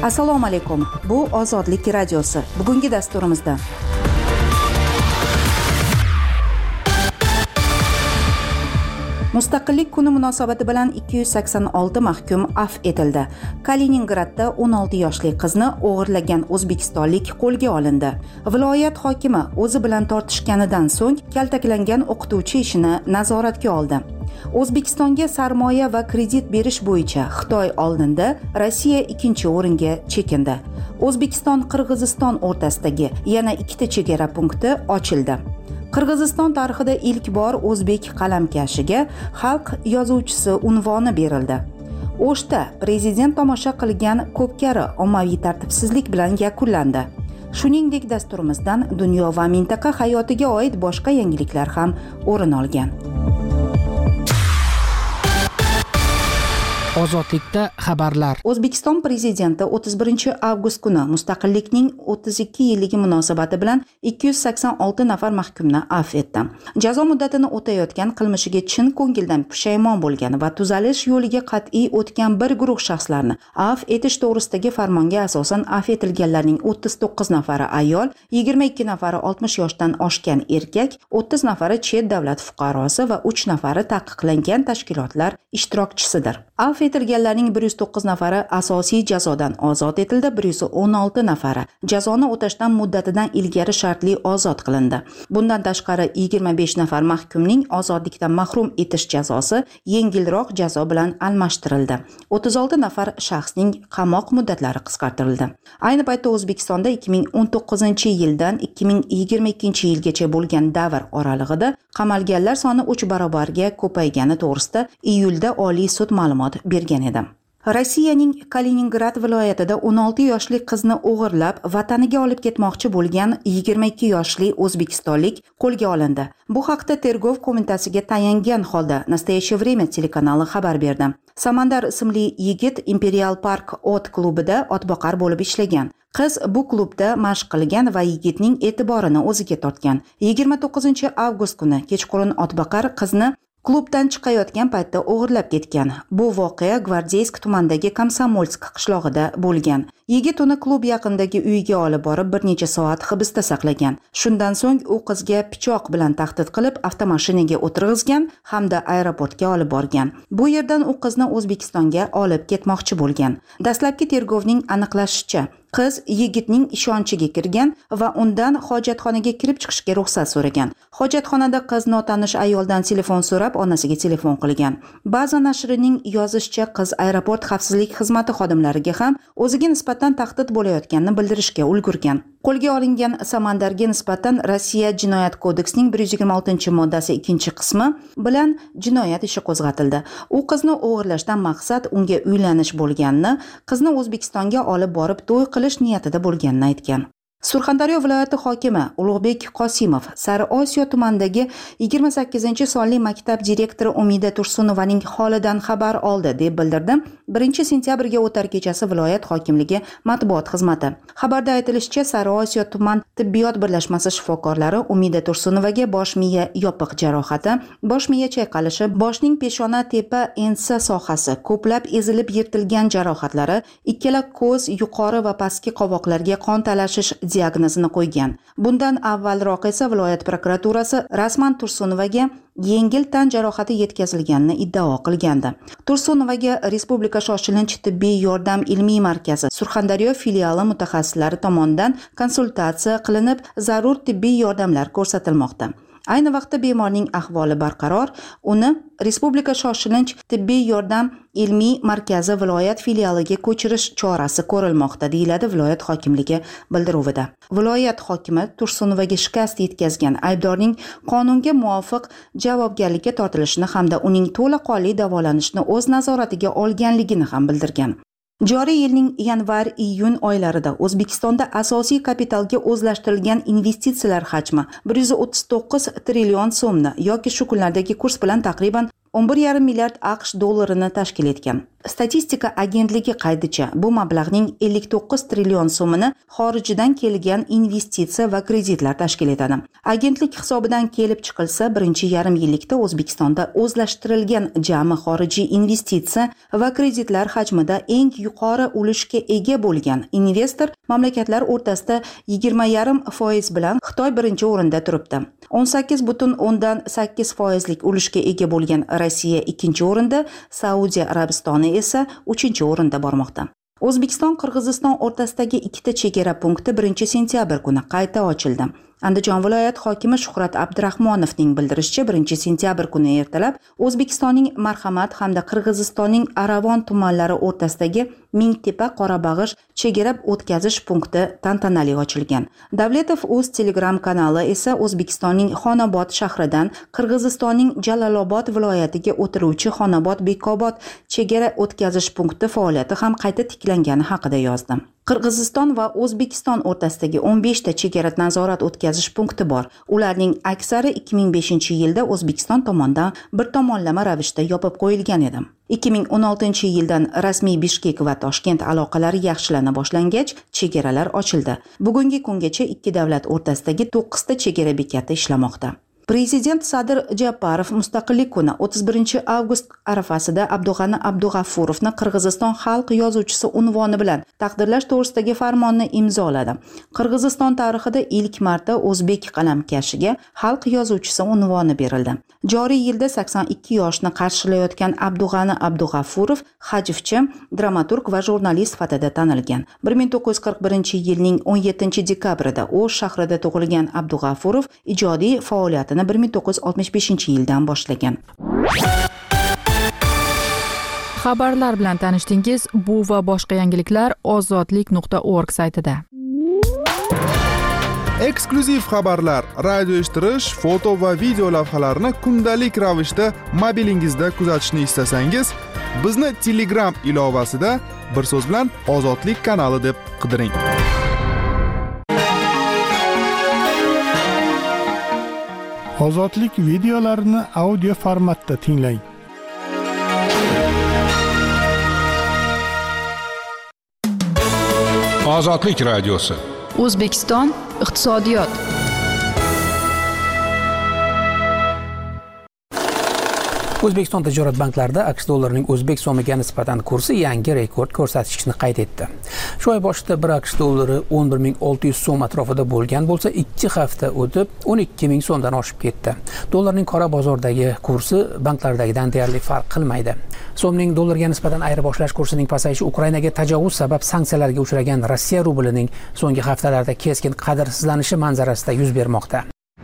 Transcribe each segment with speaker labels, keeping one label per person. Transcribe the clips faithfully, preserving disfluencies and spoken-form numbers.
Speaker 1: Assalomu alaykum. Bu Ozodlik radiosi. Bugungi dasturimizda Mustaqillik kuni munosabati bilan ikki yuz sakson olti mahkum afv etildi. Kaliningradda o'n olti yoshli qizni o'g'irlagan o'zbekistonlik qo'lga olindi. Viloyat hokimi o'zi bilan tortishganidan so'ng kaltaklangan o'qituvchi ishini nazoratga oldi. O'zbekistonga sarmoya va kredit berish bo'yicha Xitoy oldinda, Rossiya ikkinchi o'ringa chekindi. O'zbekiston-Qirg'iziston o'rtasidagi yana ikkita chegara punkti ochildi. Qirg'iziston tarixida ilk bor o'zbek qalamkashiga xalq yozuvchisi unvoni berildi. O'shda prezident tomosha qilgan ko'pkari ommaviy tartibsizlik bilan yakunlandi. Shuningdek, dasturimizdan dunyo va mintaqa hayotiga oid boshqa yangiliklar ham o'rin olgan.
Speaker 2: Ozodlikda xabarlar.
Speaker 1: O'zbekiston prezidenti o'ttiz birinchi avgust kuni Mustaqillikning o'ttiz ikki yilligi munosabati bilan ikki yuz sakson olti nafar mahkumni afv etdi. Jazo muddatini o'tayotgan, qilmishiga chin ko'ngildan pushaymon bo'lgan va tuzalish yo'liga qat'iy o'tgan bir guruh shaxslarni afv etish to'g'risidagi farmonga asosan afv etilganlarning o'ttiz to'qqiz nafari ayol, yigirma ikki nafari oltmish yoshdan oshgan erkak, o'ttiz nafari chet davlat fuqarosi va uch nafari taqiqlangan tashkilotlar ishtirokchisidir. Afv etilganlarning bir yuz to'qqiz nafari asosiy jazodan ozod etildi, bir yuz o'n olti nafari jazoni o'tashdan muddatidan ilgari shartli ozod qilindi. Bundan tashqari yigirma besh nafar mahkumning ozodlikdan mahrum etish jazosi yengilroq jazo bilan almashtirildi. o'ttiz olti nafar shaxsning qamoq muddatlari qisqartirildi. Ayni paytda O'zbekistonda ikki ming o'n to'qqizinchi yildan ikki ming yigirma ikkinchi yilgacha bo'lgan davr oralig'ida qamalganlar soni uch barobarga ko'paygani to'g'risida iyulda Oliy sud ma'lumot bergan edi. Rossiyaning Kaliningrad viloyatida o'n olti yoshli qizni o'g'irlab vataniga olib ketmoqchi bo'lgan yigirma ikki yoshli o'zbekistonlik qo'lga olindi. Bu haqda Tergov qo'mitasiga tayangan holda Nastoящее время telekanali xabar berdi. Samandar ismli yigit Imperial Park ot klubida otboqar bo'lib ishlagan. Qiz bu klubda mashq qilgan va yigitning e'tiborini o'ziga tortgan. yigirma to'qqizinchi avgust kuni kechqurun otboqar qizni klubdan chiqayotgan paytda o'g'irlab ketgan. Bu voqea Gvardeysk tumanidagi Komsomolsk qishlog'ida bo'lgan. Yigit uni klub yaqinidagi uyiga olib borib bir necha soat hibsda saqlagan. Shundan so'ng u qizga pichoq bilan tahdid qilib avtomashinaga o'tirg'izgan hamda aeroportga olib borgan. Bu yerdan u qizni O'zbekistonga olib ketmoqchi bo'lgan. Dastlabki tergovning aniqlashicha, qiz yigitning ishonchiga kirgan va undan hojatxonaga kirib chiqishga ruxsat so'ragan. Hojatxonada qiz notanish ayoldan telefon so'rab, onasiga telefon qilgan. Ba'zi nashrining yozishicha, qiz aeroport xavfsizlik xizmati xodimlariga ham o'ziga nisbatan tahdid bo'layotganini bildirishga ulgurgan. Qo'lga olingan Samandarga nisbatan Rossiya Jinoyat kodeksining bir yuz yigirma oltinchi moddasi ikkinchi qismi bilan jinoyat ishi qo'zg'atildi. U qizni o'g'irlashdan maqsad unga uylanish bo'lganini, qizni O'zbekistonga olib borib to'y qilish niyatida bo'lganini aytgan. Surxondaryo viloyati hokimi Ulug'bek Qosimov Sariosiyo tumanidagi yigirma sakkizinchi sonli maktab direktori Umida Tursunovaning holidan xabar oldi deb bildirdi birinchi sentyabrga o'tar kechasi viloyat hokimligi matbuot xizmati. Xabarda aytilishicha, Sariosiyo tuman tibbiyot birlashmasi shifokorlari Umida Tursunovaga bosh miya yopiq jarohati, bosh miya chayqalishi, boshning peshona tepa ensa sohasi, ko'plab ezilib yirtilgan jarohatlari, ikkala ko'z, yuqori va pastki qovoqlarga qon talashish diagnozini qo'ygan. Bundan avvalroq esa viloyat prokuraturasi rasman Tursunovaga yengil tan jarohati yetkazilganini iddao qilgandi. Tursunovaga Respublika shoshilinch tibbiy yordam ilmiy markazi Surxondaryo filiali mutaxassislari tomonidan konsultatsiya qilinib, zarur tibbiy yordamlar ko'rsatilmoqda. Ayni vaqtda bemorning ahvoli barqaror, uni Respublika shoshilinch tibbiy yordam ilmiy markazi viloyat filialiga ko'chirish chorasi ko'rilmoqda, deyiladi viloyat hokimligi bildiruvida. Viloyat hokimi Tursunovaga shikast yetkazgan aybdorning qonunga muvofiq javobgarlikka tortilishini hamda uning to'laqonli davolanishni o'z nazoratiga olganligini ham bildirgan. Joriy yilning yanvar-iyun oylarida O'zbekistonda asosiy kapitalga o'zlashtirilgan investitsiyalar hajmi bir yuz o'ttiz to'qqiz trillion so'mni yoki shu kunlardagi kurs bilan taqriban o'n bir yarim milliard AQSh dollarini tashkil etgan. Statistika agentligi qaydicha bu mablag'ning ellik to'qqiz trillion so'mini xorijdan kelgan investitsiya va kreditlar tashkil etadi. Agentlik hisobidan kelib chiqilsa, birinchi yarim yillikda O'zbekistonda o'zlashtirilgan jami xorijiy investitsiya va kreditlar hajmida eng yuqori ulushga ega bo'lgan investor mamlakatlar o'rtasida yigirma yarim foiz bilan Xitoy birinchi o'rinda turibdi. o'n sakkiz butun o'ndan sakkiz foizlik ulushga ega bo'lgan Rossiya ikkinchi o'rinda, Saudiya Arabistoni esa uchinchi o'rinda bormoqda. O'zbekiston Qirg'iziston o'rtasidagi ikkita chegara punkti birinchi sentyabr kuni qayta ochildi. Andijon viloyat hokimi Shuhrat Abdurahmonovning bildirishicha, birinchi sentyabr kuni ertalab O'zbekistonning Marhamat hamda Qirg'izistonning Aravon tumanlari o'rtasidagi Mingtepa Qorabag'ish chegara o'tkazish punkti tantanali ochilgan. Davletov o'z Telegram kanali esa O'zbekistonning Xonobod shahridan Qirg'izistonning Jalolobod viloyatiga o'tiruvchi Xonobod Bekobod chegara o'tkazish punkti faoliyati ham qayta tiklangani haqida yozdi. Qirg'iziston va O'zbekiston o'rtasidagi o'n besh ta chegara nazorat o'tkazish punkti bor. Ularning aksari ikki ming beshinchi yilda O'zbekiston tomonidan bir tomonlama ravishda yopib qo'yilgan edi. ikki ming o'n oltinchi yildan rasmiy Bishkek va Toshkent aloqalari yaxshilana boshlangach, chegaralar ochildi. Bugungi kungacha ikki davlat o'rtasidagi to'qqiz ta chegara bekati ishlamoqda. Prezident Sadir Japarov Mustaqillik kuni o'ttiz birinchi avgust arafasida Abdug'ani Abdug'affurovni Qirg'iziston xalq yozuvchisi unvoni bilan taqdirlash to'g'risidagi farmonni imzoladi. Qirg'iziston tarixida ilk marta o'zbek qalamkashiga xalq yozuvchisi unvoni berildi. Joriy yilda sakson ikki yoshni qarshilayotgan Abdug'ani Abdug'affurov hajvchi, dramaturg va jurnalist sifatida tanilgan. bir ming to'qqiz yuz qirq birinchi yilning o'n yettinchi dekabrida O'sh shahrida tug'ilgan Abdug'affurov ijodiy faoliyatini bir ming to'qqiz yuz oltmish beshinchi yildan boshlagan.
Speaker 2: Xabarlar bilan tanishdingiz. Bu va boshqa yangiliklar ozodlik nuqta org saytida.
Speaker 3: Eksklyuziv xabarlar, radio eshittirish, foto va video lavhalarni kundalik ravishda mobilingizda kuzatishni istasangiz, bizni Telegram ilovasida bir so'z bilan Ozodlik kanali deb qidiring.
Speaker 4: Ozodlik videolarini audio formatda tinglang.
Speaker 5: Ozodlik radiosi.
Speaker 6: O'zbekiston iqtisodiyot.
Speaker 7: O'zbekiston tijorat banklarida AQSh dollarining o'zbek so'miga nisbatan kursi yangi rekord ko'rsatkichni qayd etdi. Shu oy boshida bir AQSh dollari o'n bir ming olti yuz so'm atrofida bo'lgan bo'lsa, ikki hafta o'tib o'n ikki ming so'mdan oshib ketdi. Dollarning qora bozordagi kursi banklardagidan deyarli farq qilmaydi. So'mning dollarga nisbatan ayirboshlash kursining pasayishi Ukrainaga tajovuz sabab sanksiyalarga uchragan Rossiya rublining so'nggi haftalarda keskin qadrsizlanishi manzarasida yuz bermoqda.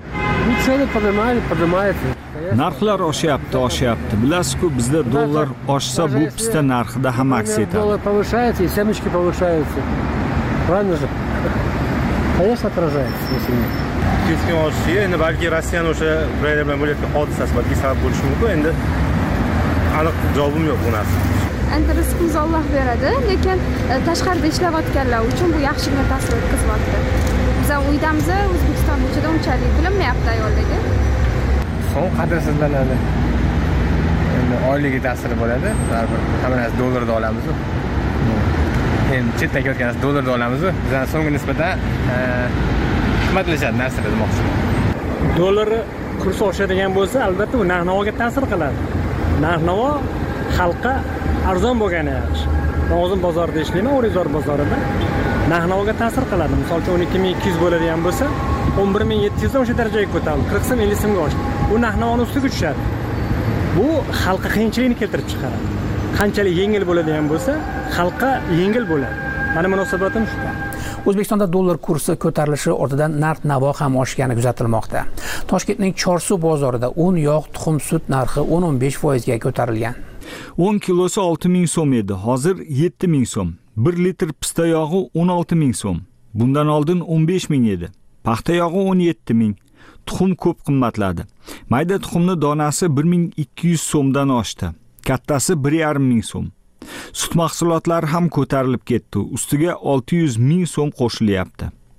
Speaker 8: Narxlar oshyapti, oshyapti. Bilasiz-ku, bizda dollar oshsa, bu pista narxida ham aks etadi.
Speaker 9: Dollar повышается, и семечки повышаются. Правильно же? Конечно, отражается, если нет.
Speaker 10: Keskin oshishiga endi balki Rossiyaning o'sha Ukraina bilan bo'layotgan hodisasi balki sabab bo'lishi mumkin. Endi aniq javobim yo'q bu narsa.
Speaker 11: Endi rizqimizni Alloh beradi, lekin tashqarida ishlayotganlar uchun bu yaxshigina ta'sir o'tkazyapti. Biz uydamiz, O'zbekiston ichida unchalik bilinmayapti ayollarga.
Speaker 9: So'm qadrsizlanadi. Endi oyligiga ta'siri bo'ladi. Baribir hamma narsa dollarda olamiz. Endi chetdan kelayotgan dollarda olamiz. Bizdan so'nggi nisbatan qimmatlashadi narsalar demoqchiman.
Speaker 12: Dollar kursi oshadigan bo'lsa, albatta bu narx-navoga ta'sir qiladi. Narx-navo xalqqa arzon bo'lgani yaxshi. Nozim bozorida ishlayman, O'rizor bozorida. Narx-navoga ta'sir qiladi. Misol uchun o'n ikki ming ikki yuz bo'ladigan bo'lsa, o'n bir ming yetti yuz dan o'sha darajaga ko'tarildi. qirq so'm, ellik so'mga oshdi. Bu narx-navoning ustiga tushadi. Bu xalqqa qiyinchilikni keltirib chiqaradi. Qanchalik yengil bo'ladigan bo'lsa, xalqqa yengil bo'ladi. Mana munosabatim shu.
Speaker 7: O'zbekistonda dollar kursi ko'tarilishi ortidan narx-navo ham oshgani kuzatilmoqda. Toshkentning Chorsu bozorida un, yog', tuxum, sut narxi o'n o'n besh foizga ko'tarilgan.
Speaker 8: o'n kilosi olti ming so'm edi, hozir yetti ming so'm. bir litr pista yog'i o'n olti ming so'm. Bundan oldin o'n besh ming edi. Paxta yog'i o'n yetti ming. Tuxum ko'p qimmatladi. Mayda tuxumni donasi bir ming ikki yuz so'mdan oshdi. Kattasi bir yarim ming so'm. Sut mahsulotlari ham ko'tarilib ketdi. Ustiga olti yuz ming so'm qo'shilyapti.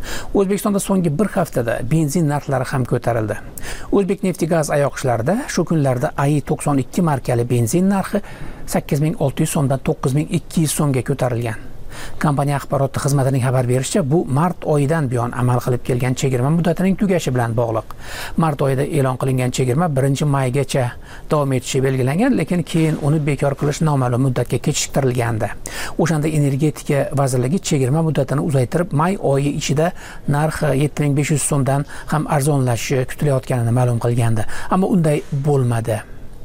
Speaker 7: O'zbekistonda so'nggi bir haftada benzin narxlari ham ko'tarildi. O'zbekneftgaz oyoq ishlarida shu kunlarda A I to'qson ikki markali benzin narxi sakkiz ming olti yuz so'mdan to'qqiz ming ikki yuz so'mga ko'tarilgan. Kompaniya axborot xizmatining xabar berishicha, bu mart oyidan buyon amal qilib kelgan chegirma muddatining tugashi bilan bog'liq. Mart oyida e'lon qilingan chegirma birinchi maygacha davom etishi belgilangan, lekin keyin uni bekor qilish noma'lum muddatga kechiktirilgandi. O'shanda Energetika vazirligi chegirma muddatini uzaytirib, may oyi ichida narxi yetti ming besh yuz so'mdan ham arzonlashishi kutilayotganini ma'lum qilgandi. Ammo unday bo'lmadi.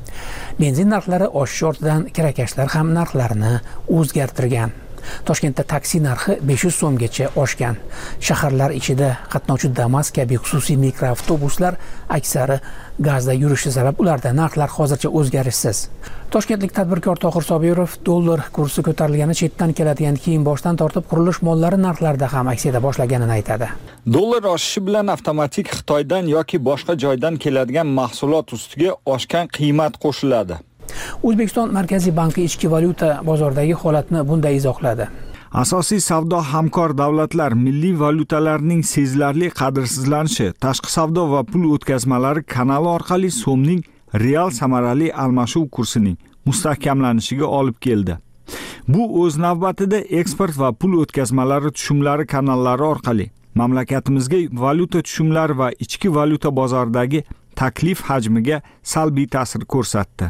Speaker 7: Benzin narxlari oshish ortidan kirakashlar ham narxlarini o'zgartirgan. Toshkentda taksi narxi besh yuz so'mgacha oshgan. Shaharlar ichida qatnovchi Damas kabi xususiy mikroavtobuslar aksari gazda yurishi sabab ularda narxlar hozircha o'zgarishsiz. Toshkentlik tadbirkor Tohir Sobirov dollar kursi ko'tarilgani chetdan keladigan kiyim boshdan tortib qurilish mollari narxlarida ham aks eta boshlaganini aytadi.
Speaker 8: Dollar oshishi bilan avtomatik Xitoydan yoki boshqa joydan keladigan mahsulot ustiga oshgan qiymat qo'shiladi.
Speaker 7: O'zbekiston Markaziy banki ichki valyuta bozoridagi holatni bunday izohladi.
Speaker 8: Asosiy savdo hamkor davlatlar milliy valyutalarning sezilarli qadrsizlanishi tashqi savdo va pul o'tkazmalari kanali orqali so'mning real samarali almashuv kursining mustahkamlanishiga olib keldi. Bu o'z navbatida eksport va pul o'tkazmalari tushumlari kanallari orqali mamlakatimizga valyuta tushumlari va ichki valyuta bozoridagi taklif hajmiga salbiy ta'sir ko'rsatdi.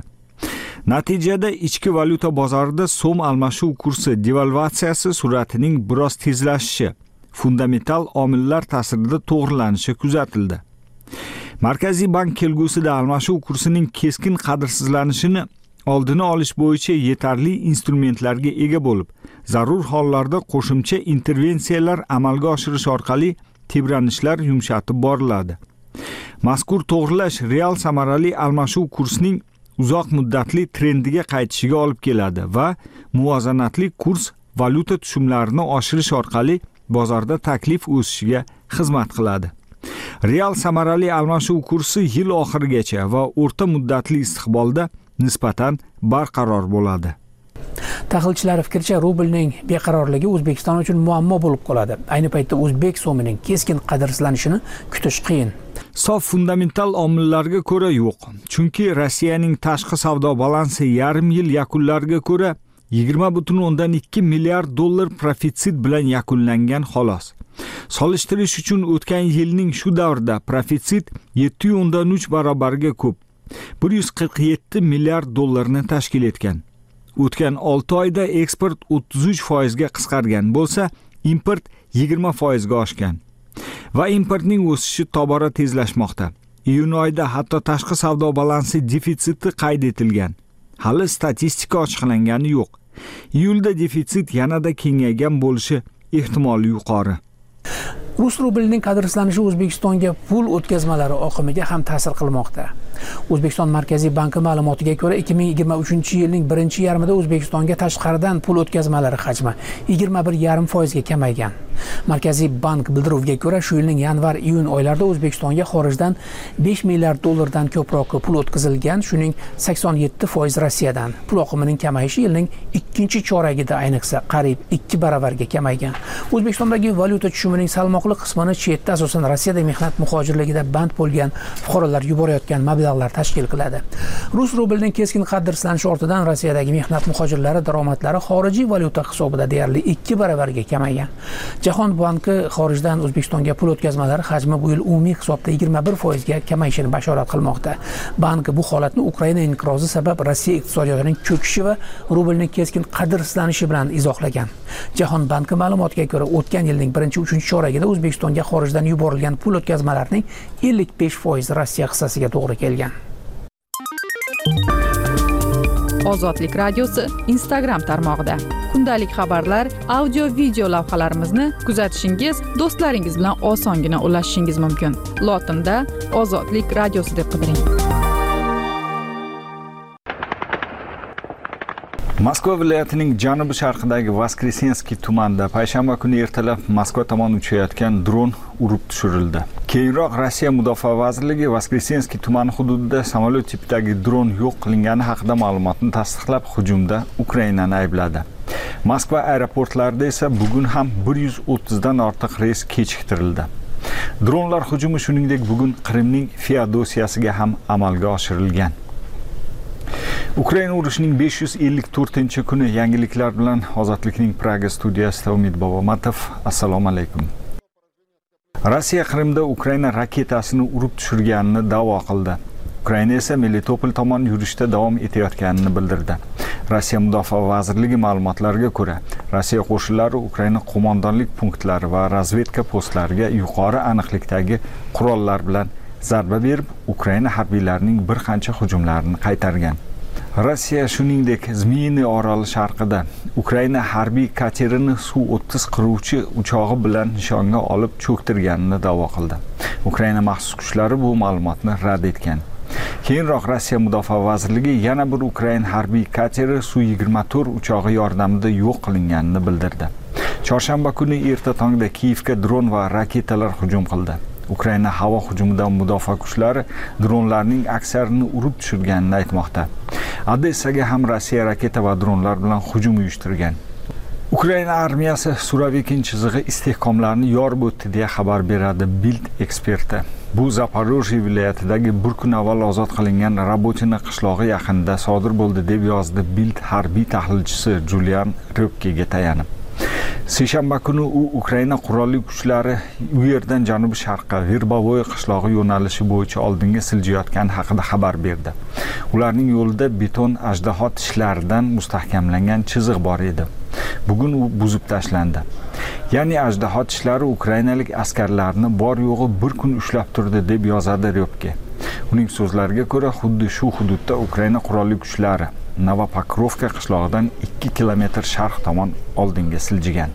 Speaker 8: Natijada ichki valyuta bozorida so'm almashuv kursi devalvatsiyasi sur'atining biroz tezlashishi, fundamental omillar ta'sirida to'g'rilanishi kuzatildi. Markaziy bank kelgusida almashuv kursining keskin qadrsizlanishini oldini olish bo'yicha yetarli instrumentlarga ega bo'lib, zarur hollarda qo'shimcha intervensiyalar amalga oshirish orqali tebranishlar yumshatib boriladi. Mazkur to'g'rilash real samarali almashuv kursining uzoq muddatli trendiga qaytishiga olib keladi va muvozanatli kurs valyuta tushumlarini oshirish orqali bozorda taklif o'sishiga xizmat qiladi. Real samarali almashuv kursi yil oxirigacha va o'rta muddatli istiqbolda nisbatan barqaror bo'ladi.
Speaker 7: Tahlilchilar fikricha, rublning beqarorligi O'zbekiston uchun muammo bo'lib qoladi. Ayni paytda o'zbek so'mining keskin qadrsizlanishini kutish qiyin.
Speaker 8: Sof fundamental omillarga ko'ra yo'q. Chunki Rossiyaning tashqi savdo balansi yarim yil yakunlariga ko'ra yigirma butun o'ndan ikki milliard dollar profitsit bilan yakunlangan xolos. Solishtirish uchun o'tgan yilning shu davrida profitsit yetti o'ndan uch barobarga ko'p, bir yuz qirq yetti milliard dollarni tashkil etgan. O'tgan olti oyda eksport o'ttiz uch foizga qisqargan bo'lsa, import yigirma foizga oshgan. Va importning o'sishi tobora tezlashmoqda. Iyun oyida hatto tashqi savdo balansi defitsiti qayd etilgan. Hali statistika ochiqlangani yo'q. Iyulda defitsit yanada kengaygan bo'lishi ehtimoli yuqori.
Speaker 7: Rus rublining qadrsizlanishi O'zbekistonga pul o'tkazmalari oqimiga ham ta'sir qilmoqda. O'zbekiston Markaziy banki ma'lumotiga ko'ra, ikki ming yigirma uchinchi yilning birinchi yarmida O'zbekistonga tashqaridan pul o'tkazmalari hajmi yigirma bir yarim foizga kamaygan. Markaziy bank bildiruviga ko'ra, shu yilning yanvar-iyun oylarida O'zbekistonga xorijdan besh milliard dollardan ko'proq pul o'tkazilgan, shuning sakson yetti foiz Rossiyadan. Pul oqimining kamayishi yilning ikkinchi choragida ayniqsa qariyb ikki baravarga kamaygan. O'zbekistondagi valyuta tushumining salmoqli qismini chetda, asosan Rossiyada mehnat muhojirligida band bo'lgan fuqarolar yuborayotgan mablag'lar tashkil qiladi. Rus rublining keskin qadrsizlanishi ortidan Rossiyadagi mehnat muhojirlari daromadlari xorijiy valyuta hisobida deyarli ikki baravarga kamaygan. Jahon banki xorijdan O'zbekistonga pul o'tkazmalari hajmi bu yil umumiy hisobda yigirma bir foizga kamayishini bashorat qilmoqda. Bank bu holatni Ukraina inqirozi sabab Rossiya iqtisodiyotining cho'kishi va rublning keskin qadrsizlanishi bilan izohlagan. Jahon banki ma'lumotiga ko'ra, o'tgan yilning birinchi uchinchi choragida O'zbekistonga xorijdan yuborilgan pul o'tkazmalarining ellik besh foiz Rossiya hissasiga to'g'ri kelgan.
Speaker 2: Ozodlik radiosi Instagram tarmog'ida kundalik xabarlar, audio video lavhalarimizni kuzatishingiz, do'stlaringiz bilan osongina ulashishingiz mumkin. Lotinda Ozodlik radiosi deb qidiring.
Speaker 8: Moskva viloyatining janubi sharqidagi Voskresenskiy tumanida payshanba kuni ertalab Moskva tomon uchayotgan dron urib tushirildi. Keyinroq Rossiya Mudofaa vazirligi Voskresenskiy tumani hududida samolyot tipidagi dron yo'q qilingani haqida ma'lumotni tasdiqlab, hujumda Ukrainani aybladi. Moskva aeroportlarida esa bugun ham bir yuz o'ttiz dan ortiq reys kechiktirildi. Dronlar hujumi shuningdek bugun Qrimning Feodosiyasiga ham amalga oshirilgan. Ukraina urushining besh yuz ellik to'rtinchi kuni yangiliklar bilan Ozodlikning Praga studiyasida Umid Bobomatov. Assalomu alaykum. Rossiya Qrimda Ukraina raketasini urib tushirganini da'vo qildi. Ukraina esa Melitopol tomon yurishda davom etayotganini bildirdi. Rossiya Mudofaa vazirligi ma'lumotlariga ko'ra, Rossiya qo'shinlari Ukraina qo'mondonlik punktlari va razvedka postlariga yuqori aniqlikdagi qurollar bilan zarba berib, Ukraina harbiylarining bir qancha hujumlarini qaytargan. Rossiya shuningdek Zmiyniy oroli sharqida Ukraina harbiy katerini suv o'ttiz qiruvchi uchog'i bilan nishonga olib cho'ktirganini da'vo qildi. Ukraina maxsus kuchlari bu ma'lumotni rad etgan. Keyinroq Rossiya Mudofaa vazirligi yana bir Ukraina harbiy kateri Su yigirma to'rt uchog'i yordamida yo'q qilinganini bildirdi. Chorshanba kuni erta tongda Kiyevga dron va raketalar hujum qildi. Ukraina havo hujumidan mudofaa kuchlari dronlarning aksarini urib tushirganini aytmoqda. Odessaga ham Rossiya raketa va dronlar bilan hujum uyushtirgan. Ukraina armiyasi Suravikin chizig'i istehkomlarini yorib o'tdi deya xabar beradi Bild eksperti. Bu Zaporojye viloyatidagi bir kun avval ozod qilingan Rabotina qishlog'i yaqinida sodir bo'ldi deb yozdi Bild harbiy tahlilchisi Julian Röpkega tayanib. Seshanba kuni u Ukraina qurolli kuchlari u yerdan janubi sharqqa Verbovoy qishlog'i yo'nalishi bo'yicha oldinga siljayotgani haqida xabar berdi. Ularning yo'lida beton ajdaho tishlaridan mustahkamlangan chiziq bor edi. Bugun u buzib tashlandi. Ya'ni ajdaho tishlari ukrainalik askarlarni bor yo'g'i bir kun ushlab turdi deb yozadi Ryobke. Uning so'zlariga ko'ra, xuddi shu hududda Ukraina qurolli kuchlari Novopokrovka qishlog'idan ikki kilometr sharq tomon oldinga siljigan.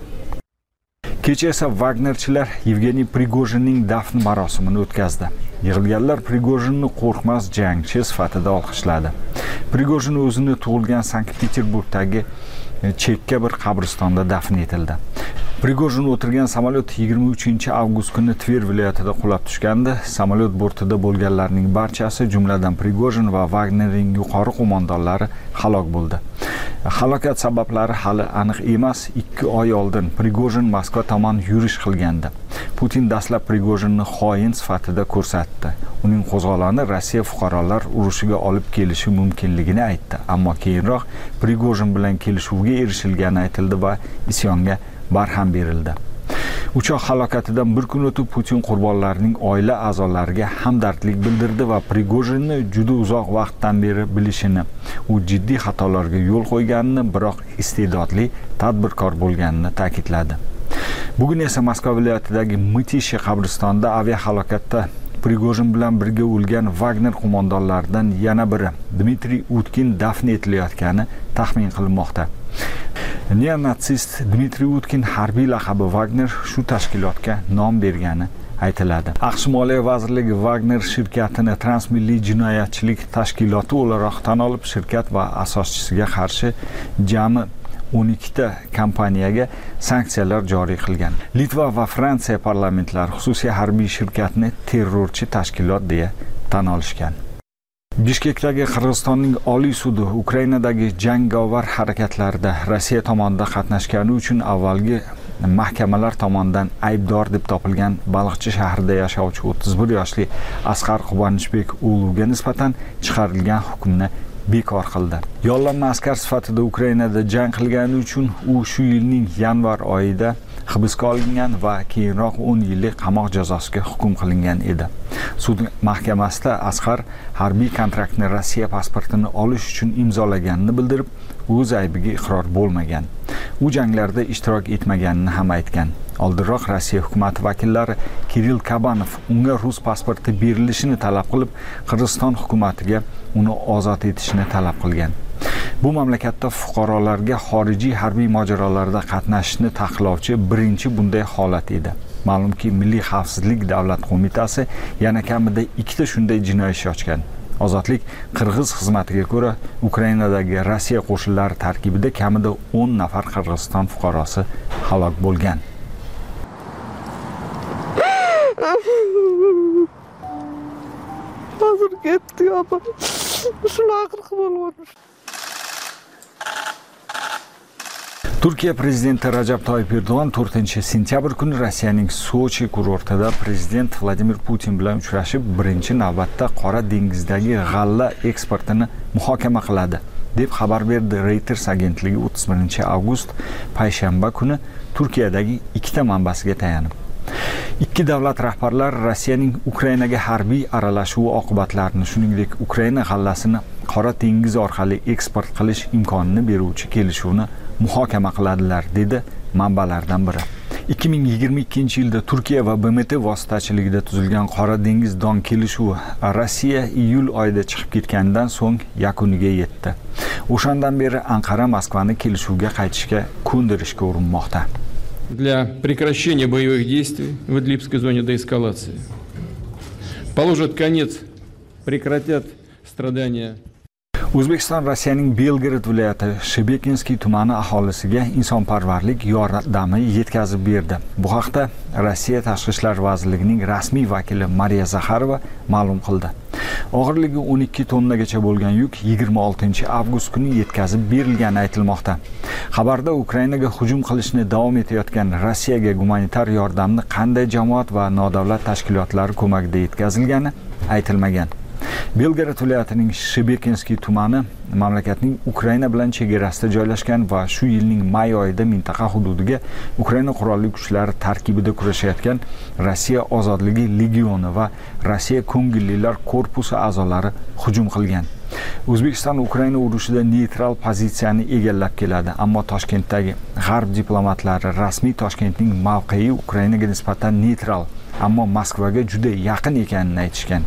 Speaker 8: Kecha esa Wagnerchilar Yevgeniy Prigojinning dafn marosimini o'tkazdi. Yig'ilganlar Prigojinni qo'rqmas jangchi sifatida olqishladi. Prigojin o'zini tug'ilgan Sankt-Peterburgdagi chekka bir qabristonda dafn etildi. Prigojin o'tirgan samolyot yigirma uchinchi avgust kuni Tver viloyatida qulab tushgandi. Samolyot bortida bo'lganlarning barchasi, jumladan Prigojin va Wagnerning yuqori qo'mondonlari halok bo'ldi. Halokat sabablari hali aniq emas. ikki oy oldin Prigojin Moskva tomon yurish qilgandi. Putin dastlab Prigojinni xoin sifatida ko'rsatdi. Uning qo'zg'oloni Rossiya fuqarolar urushiga olib kelishi mumkinligini aytdi, ammo keyinroq Prigojin bilan kelishuvga erishilgani aytildi va isyonga barham berildi. Uchoq halokatidan bir kun o'tib Putin qurbonlarning oila a'zolariga hamdardlik bildirdi va Prigojinni juda uzoq vaqtdan beri bilishini, u jiddiy xatolarga yo'l qo'yganini, biroq iste'dodli tadbirkor bo'lganini ta'kidladi. Bugun esa Moskva viloyatidagi Mitishi qabristonida aviahalokatda Prigojin bilan birga o'lgan Wagner qo'mondonlaridan yana biri Dmitriy Utkin dafn etilayotgani taxmin qilinmoqda. Neonatsist Dmitriy Utkin harbiy laqabi Wagner shu tashkilotga nom bergani aytiladi. AQSh Moliya vazirligi Wagner shirkatini transmilliy jinoyatchilik tashkiloti o'laroq tan olib, shirkat va asoschisiga qarshi jami o'n ikkita kompaniyaga sanksiyalar joriy qilgan. Litva va Fransiya parlamentlari xususiy harbiy shirkatni terrorchi tashkilot deya tan olishgan. Bishkekdagi Qirg'izistonning Oliy sudi Ukrainadagi jangovar harakatlarda Rossiya tomonidan qatnashgani uchun avvalgi mahkamalar tomonidan aybdor deb topilgan Baliqchi shahrida yashovchi o'ttiz bir yoshli Asqar Qubanishbek o'g'liga nisbatan chiqarilgan hukmni bekor qildi. Yollanma askar sifatida Ukrainada jang qilgani uchun u shu yilning yanvar oyida hibsga olingan va keyinroq o'n yillik qamoq jazosiga hukm qilingan edi. Sud mahkamasida Asqar harbiy kontraktni Rossiya pasportini olish uchun imzolaganini bildirib, o'z aybiga iqror bo'lmagan. U janglarda ishtirok etmaganini ham aytgan. Oldinroq Rossiya hukumati vakillari Kirill Kabanov unga rus pasporti berilishini talab qilib, Qirg'iziston hukumatiga uni ozod etishni talab qilgan. Bu mamlakatda fuqarolarga xorijiy harbiy mojarolarda qatnashishni taqiqlovchi birinchi bunday holat edi. Ma'lumki, Milliy xavfsizlik davlat qo'mitasi yana kamida ikkita shunday jinoiy ish ochgan. Ozodlik Qirg'iz xizmatiga ko'ra, Ukrainadagi Rossiya qo'shinlari tarkibida kamida o'n nafar Qirg'iziston fuqarosi halok bo'lgan.
Speaker 5: Hozir ketdi opa. Shunaqa bo'lib
Speaker 8: Turkiya prezidenti Rajab Toyyib Erdo'g'an to'rtinchi sentyabr kuni Rossiyaning Sochi kurortida prezident Vladimir Putin bilan uchrashib, birinchi navbatda Qora dengizdagi g'alla eksportini muhokama qiladi, deb xabar berdi Reuters agentligi o'ttiz birinchi avgust payshanba kuni Turkiyadagi ikkita manbasiga tayanib. Ikki davlat rahbarlari Rossiyaning Ukrainaga harbiy aralashuvi oqibatlarini, shuningdek Ukraina g'allasini Qora dengiz orqali eksport qilish imkonini beruvchi kelishuvni muhokama qiladilar, dedi manbalardan biri. ikki ming yigirma ikkinchi yilda Turkiya va B M T vositachiligida tuzilgan Qora dengiz don kelishuvi Rossiya iyul oyida chiqib ketgandan so'ng yakuniga yetdi. O'shandan beri Anqara Moskvani kelishuvga qaytishga ko'ndirishga urinmoqda.
Speaker 5: Для прекращения боевых действий в Идлибской зоне деэскалации положат конец, прекратят страдания.
Speaker 8: O'zbekiston Rossiyaning Belgorod viloyati Shebekinskiy tumani aholisiga insonparvarlik yordami yetkazib berdi. Bu haqda Rossiya Tashqi ishlar vazirligining rasmiy vakili Mariya Zakharova ma'lum qildi. Og'irligi o'n ikki tonnagacha bo'lgan yuk yigirma oltinchi avgust kuni yetkazib berilgani aytilmoqda. Xabarda Ukrainaga hujum qilishni davom etayotgan Rossiyaga gumanitar yordamni qanday jamoat va nodavlat tashkilotlari ko'magida yetkazilgani aytilmagan. Belgorod viloyatining Shebekinskiy tumani mamlakatning Ukraina bilan chegarasida joylashgan va shu yilning may oyida mintaqa hududiga Ukraina qurolli kuchlari tarkibida kurashayotgan Rossiya ozodligi legioni va Rossiya ko'ngillilar korpusi a'zolari hujum qilgan. O'zbekiston Ukraina urushida neytral pozitsiyani egallab keladi, ammo Toshkentdagi g'arb diplomatlari rasmiy Toshkentning mavqei Ukrainaga nisbatan neytral, ammo Moskvaga juda yaqin ekanini aytishgan.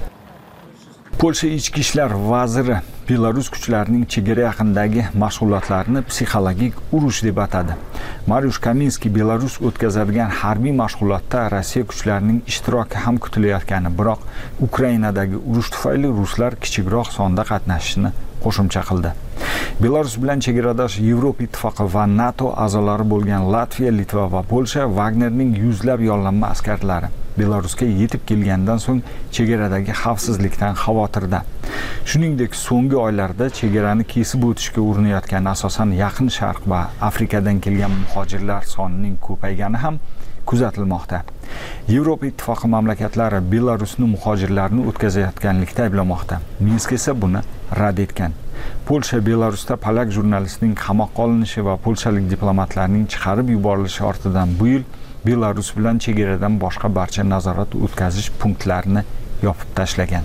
Speaker 8: Polsha ichki ishlar vaziri Belarus kuchlarining chegara yaqinidagi mashg'ulotlarni psixologik urush deb atadi. Mariusz Kaminski Belarus o'tkazadigan harbiy mashg'ulotda Rossiya kuchlarining ishtiroki ham kutilayotgani, biroq Ukrainadagi urush tufayli ruslar kichikroq sonda qatnashishini qo'shimcha qildi. Belarus bilan chegaradosh Yevropa ittifoqi va NATO a'zolari bo'lgan Latviya, Litva va Polsha Wagnerning yuzlab yollanma askarlari Belarusga yetib kelgandan so'ng chegaradagi xavfsizlikdan xavotirda. Shuningdek, so'nggi oylarda chegarani kesib o'tishga urinayotgan asosan Yaqin Sharq va Afrikadan kelgan muhojirlar sonining ko'paygani ham kuzatilmoqda. Yevropa ittifoqi mamlakatlari Belarusni muhojirlarni o'tkazayotganlikda ayblamoqda. Minsk esa buni rad etgan. Polsha Belarusda polak jurnalistining qamoqqa olinishi va polshalik diplomatlarning chiqarib yuborilishi ortidan bu yil Belarus bilan chegaradan boshqa barcha nazorat o'tkazish punktlarini yopib tashlagan.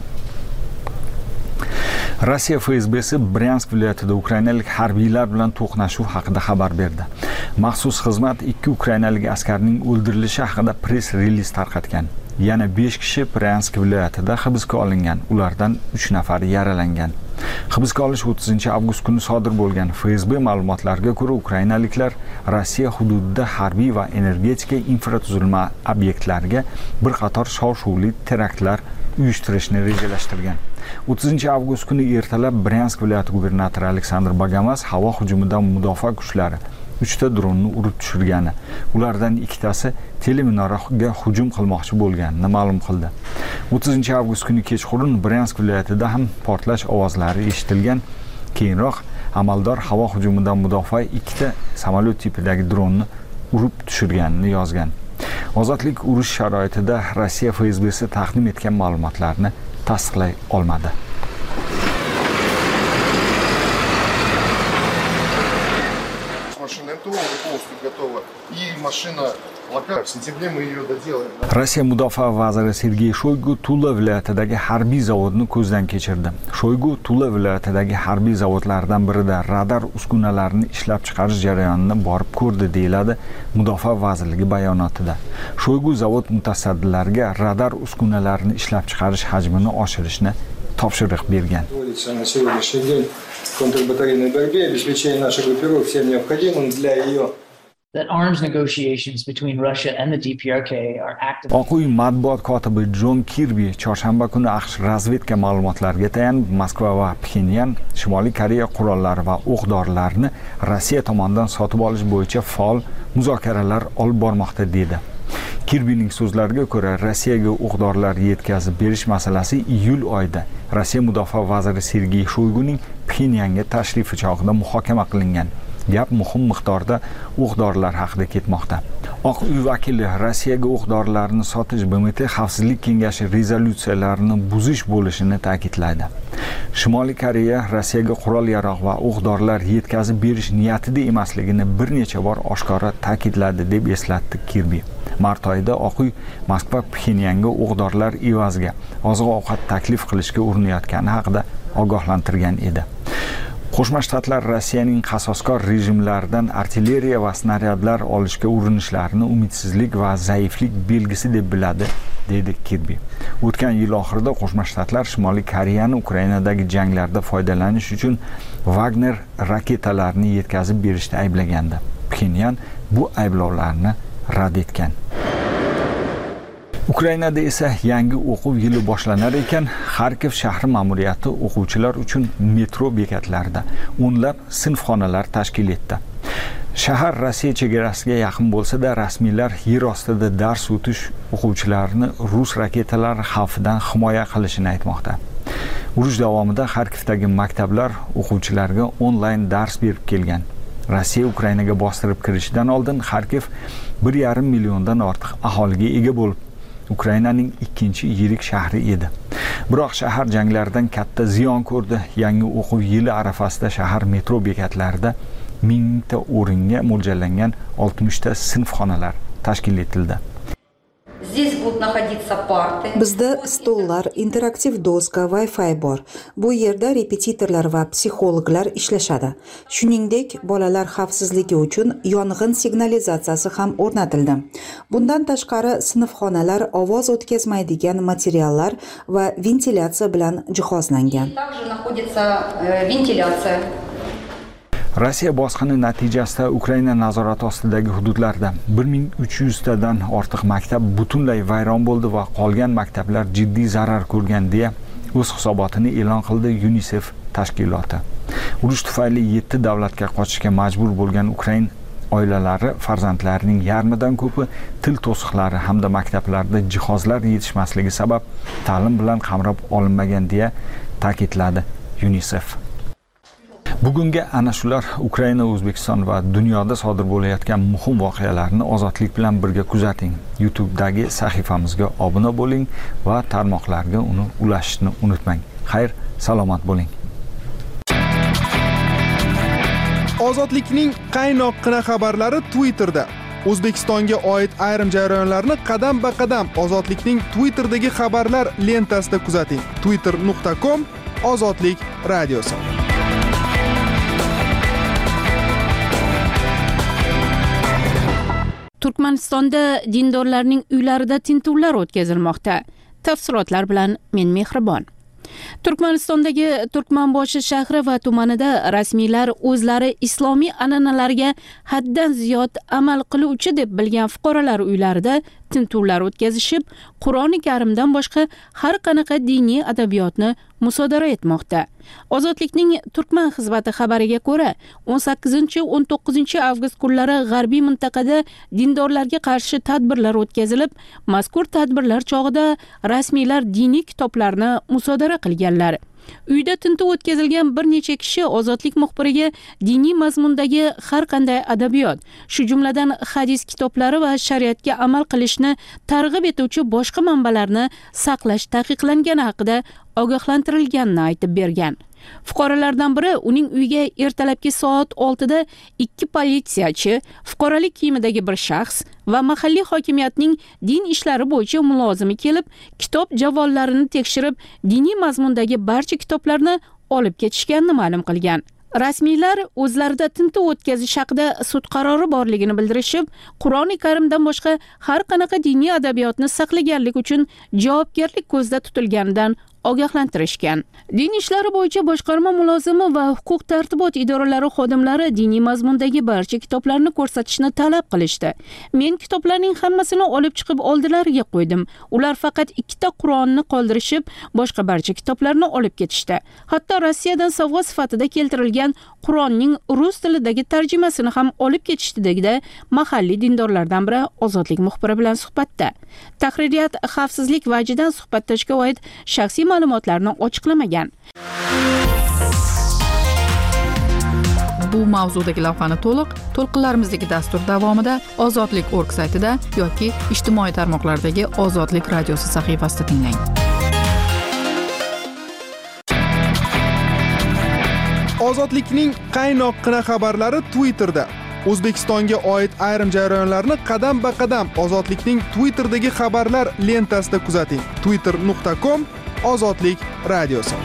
Speaker 8: Rossiya F S B'si Bryansk viloyatida ukrainalik harbiylar bilan to'qnashuv haqida xabar berdi. Maxsus xizmat ikki ukrainalik askarning o'ldirilishi haqida press reliz tarqatgan. Yana besh kishi Bryansk viloyatida hibsga olingan, ulardan uch nafari yaralangan. Hibsga olish o'ttizinchi avgust kuni sodir bo'lgan. F S B ma'lumotlariga ko'ra, ukrainaliklar Rossiya hududida harbiy va energetika infratuzilma obyektlariga bir qator shov-shuvli teraktlar uyushtirishni rejalashtirgan. o'ttizinchi avgust kuni ertalab Bryansk viloyati gubernatori Aleksandr Bagamas havo hujumidan mudofaa kuchlari uchta dronni urib tushirgani, ulardan ikkitasi teleminoraga hujum qilmoqchi bo'lganini ma'lum qildi. o'ttizinchi avgust kuni kechqurun Bryansk viloyatida ham portlash ovozlari eshitilgan. Keyinroq amaldor havo hujumidan mudofaa ikkita samolyot tipidagi dronni urib tushirganini yozgan. Ozodlik urush sharoitida Rossiya F S B'si taqdim etgan ma'lumotlarni tasdiqlay olmadi. Rossiya mudofaa vaziri Sergey Shoygu Tula viloyatidagi harbiy zavodni ko'zdan kechirdi. Shoygu Tula viloyatidagi harbiy zavodlardan birida radar uskunalarini ishlab chiqarish jarayonini borib ko'rdi, deyiladi Mudofaa vazirligi bayonotida. Shoygu zavod mutasaddilariga radar uskunalarini ishlab chiqarish hajmini oshirishni topshiriq bergan.
Speaker 13: Контрбатарейной борьбе, обеспечение нашей группировки всем необходимым для ее.
Speaker 14: That arms negotiations between Russia and the D P R K are active.
Speaker 8: Oq uy matbuot kotibi John Kirby chorshanba kuni AQSh razvedka ma'lumotlariga tayanib, Moskva va Pxenyan Shimoliy Koreya qurollari va o'q-dorilarini Rossiya tomonidan sotib olish bo'yicha faol muzokaralar olib bormoqda dedi. Kirbyning so'zlariga ko'ra, Rossiyaga o'q-dorilar yetkazib berish masalasi iyul oyida Rossiya mudofaa vaziri Sergey Shoyguning Pxenyanga tashrifi chog'ida muhokama qilingan. Gap muhim miqdorda o'q-dorilar haqida ketmoqda. Oq uy vakili Rossiyaga o'q-dorilarni sotish B M T Xavfsizlik kengashi rezolyutsiyalarini buzish bo'lishini ta'kidlaydi. Shimoliy Koreya Rossiyaga qurol-yarog' va o'q-dorilar yetkazib berish niyatida emasligini bir necha bor oshkora ta'kidladi deb eslatdi Kirbi. Mart oyida Oq uy Moskva Pxenyanga o'q-dorilar evaziga oziq-ovqat taklif qilishga urinayotgani haqida ogohlantirgan edi. Qo'shma Shtatlar Rossiyaning qasoskor rejimlaridan artilleriya va snaryadlar olishga urinishlarini umidsizlik va zaiflik belgisi deb biladi, dedi Kirbi. O'tgan yil oxirida Qo'shma Shtatlar Shimoliy Koreyani Ukrainadagi janglarda foydalanish uchun Wagner raketalarini yetkazib berishda ayblagandi. Pxenyan bu ayblovlarni rad etgan. Ukrainada esa yangi o'quv yili boshlanar ekan, Xarkov shahri ma'muriyati o'quvchilar uchun metro bekatlarida o'nlab sinfxonalar tashkil etdi. Shahar Rossiya chegarasiga yaqin bo'lsa-da, rasmiylar yer ostida dars o'tish o'quvchilarni rus raketalari xavfidan himoya qilishini aytmoqda. Urush davomida Xarkovdagi maktablar o'quvchilarga onlayn dars berib kelgan. Rossiya Ukrainaga bostirib kirishidan oldin Xarkov bir yarim milliondan ortiq aholiga ega bo'lib, Ukrainaning ikkinchi yirik shahri edi. Biroq shahar janglardan katta ziyon ko'rdi. Yangi o'quv yili arafasida shahar metro bekatlarida mingta o'ringa mo'ljallangan oltmishta sinfxonalar tashkil etildi.
Speaker 1: Bizda stollar, interaktiv doska, Wi-Fi bor. Bu yerda repetitorlar va psixologlar ishlashadi. Shuningdek, bolalar xavfsizligi uchun yong'in signalizatsiyasi ham o'rnatildi. Bundan tashqari, sinfxonalar ovoz o'tkazmaydigan materiallar va ventilyatsiya bilan jihozlangan.
Speaker 8: Rossiya bosqini natijasida Ukraina nazorati ostidagi hududlarda bir ming uch yuz tadan ortiq maktab butunlay vayron bo'ldi va qolgan maktablar jiddiy zarar ko'rgan deya o'z hisobotini e'lon qildi UNICEF tashkiloti. Urush tufayli yetti davlatga qochishga majbur bo'lgan Ukrain oilalari farzandlarining yarmidan ko'pi til to'siqlari hamda maktablarda jihozlar yetishmasligi sabab ta'lim bilan qamrab olinmagan deya ta'kidladi UNICEF. Bugungi ana shular Ukraina, O'zbekiston va dunyoda sodir bo'layotgan muhim voqealarni ozodlik bilan birga kuzating. YouTube'dagi sahifamizga obuna bo'ling va tarmoqlarga uni ulashishni unutmang. Xayr, salomat bo'ling.
Speaker 3: Ozodlikning qaynoqqina xabarlari Twitterda. O'zbekistonga oid ayrim jarayonlarni qadam-ba-qadam Ozodlikning Twitter'dagi xabarlar lentasida kuzating. twitter nuqta com Ozodlik radiosi.
Speaker 15: Turkmanistonda dindorlarning uylarida tintuvlar o'tkazilmoqda. Tafsilotlar bilan men Mehribon. Turkmanistondagi Turkmanboshi shahri va tumanida rasmiylar o'zlari islomiy an'analarga haddan ziyod amal qiluvchi deb bilgan fuqarolar uylarida tintuvlar o'tkazishib, Qur'oni Karimdan boshqa har qanaqa diniy adabiyotni musodara etmoqda. Ozodlikning Turkman xizmati xabariga ko'ra, o'n sakkizinchi o'n to'qqizinchi avgust kunlari g'arbiy mintaqada dindorlarga qarshi tadbirlar o'tkazilib, mazkur tadbirlar chog'ida rasmiylar diniy kitoblarni musodara qilganlar. Uyda tintuv o'tkazilgan bir necha kishi Ozodlik muxbiriga diniy mazmundagi har qanday adabiyot, shu jumladan hadis kitoblari va shariatga amal qilishni targ'ib etuvchi boshqa manbalarni saqlash taqiqlangani haqida ogohlantirilganini aytib bergan. Fuqarolardan biri uning uyiga ertalabki soat oltida ikki politsiyachi, fuqarolik kiyimidagi bir shaxs va mahalliy hokimiyatning din ishlari bo'yicha mulozimi kelib, kitob javollarini tekshirib, diniy mazmundagi barcha kitoblarni olib ketishganini ma'lum qilgan. Rasmiylar o'zlarida tintuv o'tkazish haqida sud qarori borligini bildirishib, Qur'oni Karimdan boshqa har qanaqa diniy adabiyotni saqlaganlik uchun javobgarlik ko'zda tutilganidan ogohlantirishgan. Din ishlari bo'yicha boshqarma mulozimi va huquq tartibot idoralari xodimlari diniy mazmundagi barcha kitoblarni ko'rsatishni talab qilishdi. Men kitoblarning hammasini olib chiqib oldilariga qo'ydim. Ular faqat ikkita Qur'onni qoldirishib, boshqa barcha kitoblarni olib ketishdi. Hatto Rossiyadan sovg'a sifatida keltirilgan Qur'onning rus tilidagi tarjimasini ham olib ketishdi, dedi mahalliy dindorlardan biri Ozodlik muxbiri bilan suhbatda. Tahririyat xavfsizlik vajidan suhbatdashga oid shaxsiy ma'lumotlarni ochiqlamagan.
Speaker 2: bu mavzudagi lavhani to'liq to'lqinlarimizdagi dastur davomida ozodlik org saytida yoki ijtimoiy tarmoqlardagi Ozodlik radiosi sahifasida tinglang.
Speaker 3: Ozodlikning qaynoqqina xabarlari Twitterda. O'zbekistonga oid ayrim jarayonlarni qadam-ba-qadam Ozodlikning Twitter'dagi xabarlar lentasida kuzating. twitter nuqta com Ozodlik radiosi.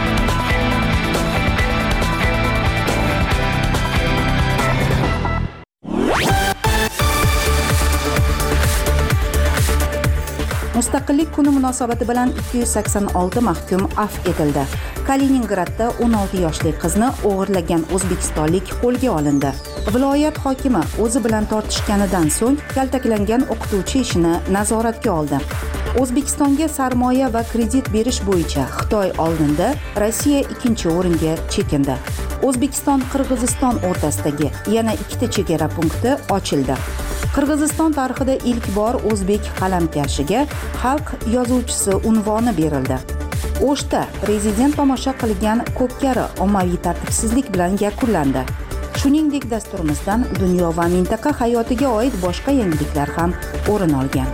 Speaker 1: Mustaqillik kuni munosabati bilan ikki yuz sakson olti mahkum afv etildi. Kaliningradda o'n olti yoshli qizni o'g'irlagan o'zbekistonlik qo'lga olindi. Viloyat hokimi o'zi bilan tortishganidan so'ng kaltaklangan o'qituvchi ishini nazoratga oldi. O'zbekistonga sarmoya va kredit berish bo'yicha Xitoy oldinda, Rossiya ikkinchi o'ringa chekindi. O'zbekiston-Qirg'iziston o'rtasidagi yana ikkita chegara punkti ochildi. Qirg'iziston tarixida ilk bor o'zbek qalamkashiga xalq yozuvchisi unvoni berildi. O'shda prezident tomosha qilgan ko'pkari ommaviy tartibsizlik bilan yakunlandi. Shuningdek, dasturimizdan dunyo va mintaqa hayotiga oid boshqa yangiliklar ham o'rin olgan.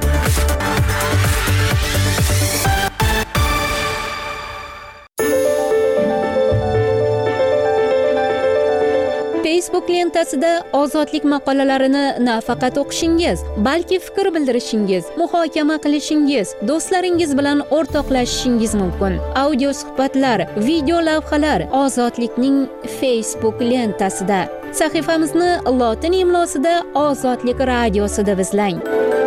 Speaker 15: Facebook lentasida ozodlik maqolalarini nafaqat o'qishingiz, balki fikr bildirishingiz, muhokama qilishingiz, do'stlaringiz bilan o'rtoqlashishingiz mumkin. Audio suhbatlar, video lavhalar Ozodlikning Facebook lentasida. Sahifamizni lotin imlosida Ozodlik radiosida izlang.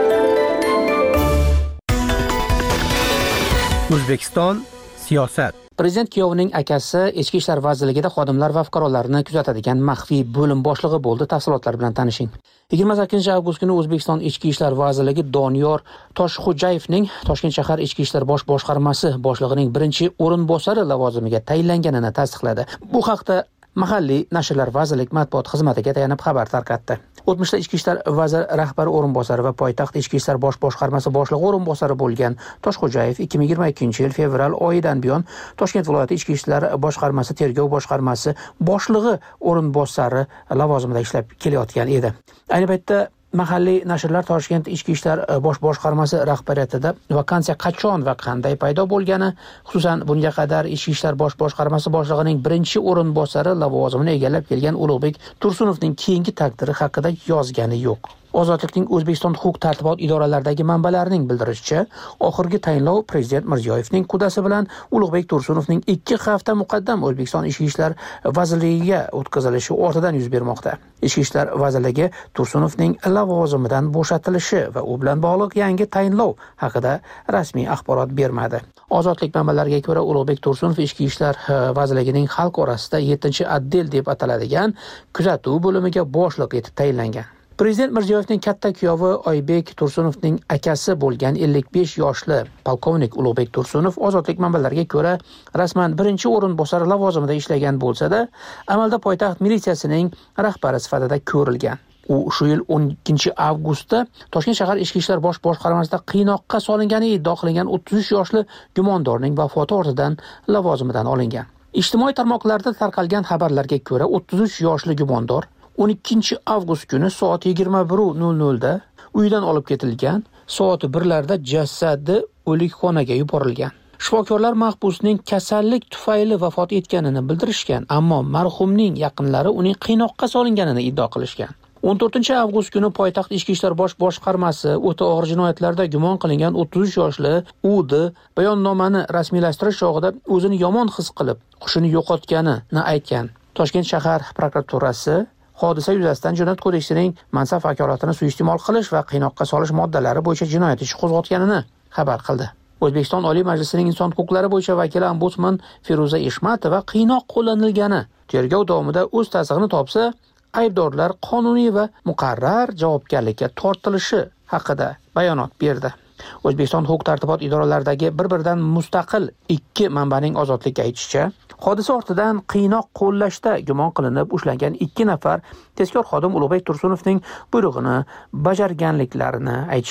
Speaker 7: O'zbekiston siyosat. Prezident kuyovining akasi Ichki ishlar vazirligida xodimlar va fuqarolarni kuzatadigan maxfiy bo'lim boshlig'i bo'ldi. Tafsilotlar bilan tanishing. yigirma sakkizinchi avgust kuni O'zbekiston Ichki ishlar vazirligi Doniyor Toshxo'jayevning Toshkent shahar Ichki ishlar bosh boshqarmasi boshlig'ining birinchi o'rinbosari lavozimiga tayinlanganini tasdiqladi. Bu haqda mahalliy nashrlar vazirlik matbuot xizmatiga tayanib xabar tarqatdi. O'tmishda Ichki ishlar vaziri rahbari o'rinbosari va poytaxt Ichki ishlar bosh boshqarmasi boshlig'i o'rinbosari bo'lgan Toshxo'jayev ikki ming yigirma ikkinchi yil fevral oyidan buyon Toshkent viloyati Ichki ishlar boshqarmasi tergov boshqarmasi boshlig'i o'rinbosari lavozimida ishlab kelayotgan edi. Ayni paytda mahalliy nashrlar Toshkent Ichki ishlar bosh boshqarmasi rahbariyatida vakansiya qachon va qanday paydo bo'lgani, xususan bunga qadar Ichki ishlar bosh boshqarmasi boshlig'ining birinchi o'rinbosari lavozimini egallab kelgan Ulug'bek Tursunovning keyingi taqdiri haqida yozgani yo'q. Ozodlikning O'zbekiston huquq-tartibot idoralaridagi manbalarining bildirishicha, oxirgi tayinlov Prezident Mirziyoyevning qudasi bilan Ulug'bek Tursunovning ikki hafta muqaddam O'zbekiston Ichki ishlar vazirligiga o'tkazilishi ortidan yuz bermoqda. Ichki ishlar vazirligi Tursunovning lavozimidan bo'shatilishi va u bilan bog'liq yangi tayinlov haqida rasmiy axborot bermadi. Ozodlik manbalariga ko'ra, Ulug'bek Tursunov Ichki ishlar vazirligining xalq orasida yettinchi otdel deb ataladigan kuzatuv bo'limiga boshliq etib tayinlangan. Prezident Mirziyoyevning katta kuyovi Oybek Tursunovning akasi bo'lgan ellik besh yoshli polkovnik Ulug'bek Tursunov ozodlik manbalariga ko'ra rasman birinchi o'rinbosar lavozimida ishlagan bo'lsa-da, amalda poytaxt militsiyasining rahbari sifatida ko'rilgan. U shu yil o'n ikkinchi avgustda Toshkent shahar Ichki ishlar bosh boshqarmasida qiynoqqa solingani iddia qilingan o'ttiz uch yoshli gumondorning vafoti ortidan lavozimidan olingan. Ijtimoiy tarmoqlarda tarqalgan xabarlarga ko'ra, o'ttiz uch yoshli gumondor o'n ikkinchi avgust kuni soat yigirma bir nol nol da uydan olib ketilgan, soat birlarda jasadi o'likxonaga yuborilgan. Shifokorlar mahbusning kasallik tufayli vafot etganini bildirishgan, ammo marhumning yaqinlari uning qiynoqqa solinganini iddio qilishgan. o'n to'rtinchi avgust kuni poytaxt Ichki ishlar bosh boshqarmasi o'ta og'ir jinoyatlarda gumon qilingan o'ttiz uch yoshli U.D. bayonnomani rasmiylashtirish chog'ida o'zini yomon his qilib, hushini yo'qotganini aytgan. Toshkent shahar prokuraturasi hodisa yuzasidan Jinoyat kodeksining mansab vakolatini suiiste'mol qilish va qiynoqqa solish moddalari bo'yicha jinoyat ishi qo'zg'atganini xabar qildi. O'zbekiston Oliy Majlisining inson huquqlari bo'yicha vakili ombudsman Feruza Eshmatova qiynoq qo'llanilgani tergov davomida o'z tasdig'ini topsa, aybdorlar qonuniy va muqarrar javobgarlikka tortilishi haqida bayonot berdi. O'zbekiston huquq-tartibot idoralaridagi bir-biridan mustaqil ikki manbaning ozodlikka aytishicha, hodisa ortidan qiynoq qo'llashda gumon qilinib ushlangan ikki nafar tezkor xodim Ulug'bek Tursunovning buyrug'ini bajarganliklarini aytishgan.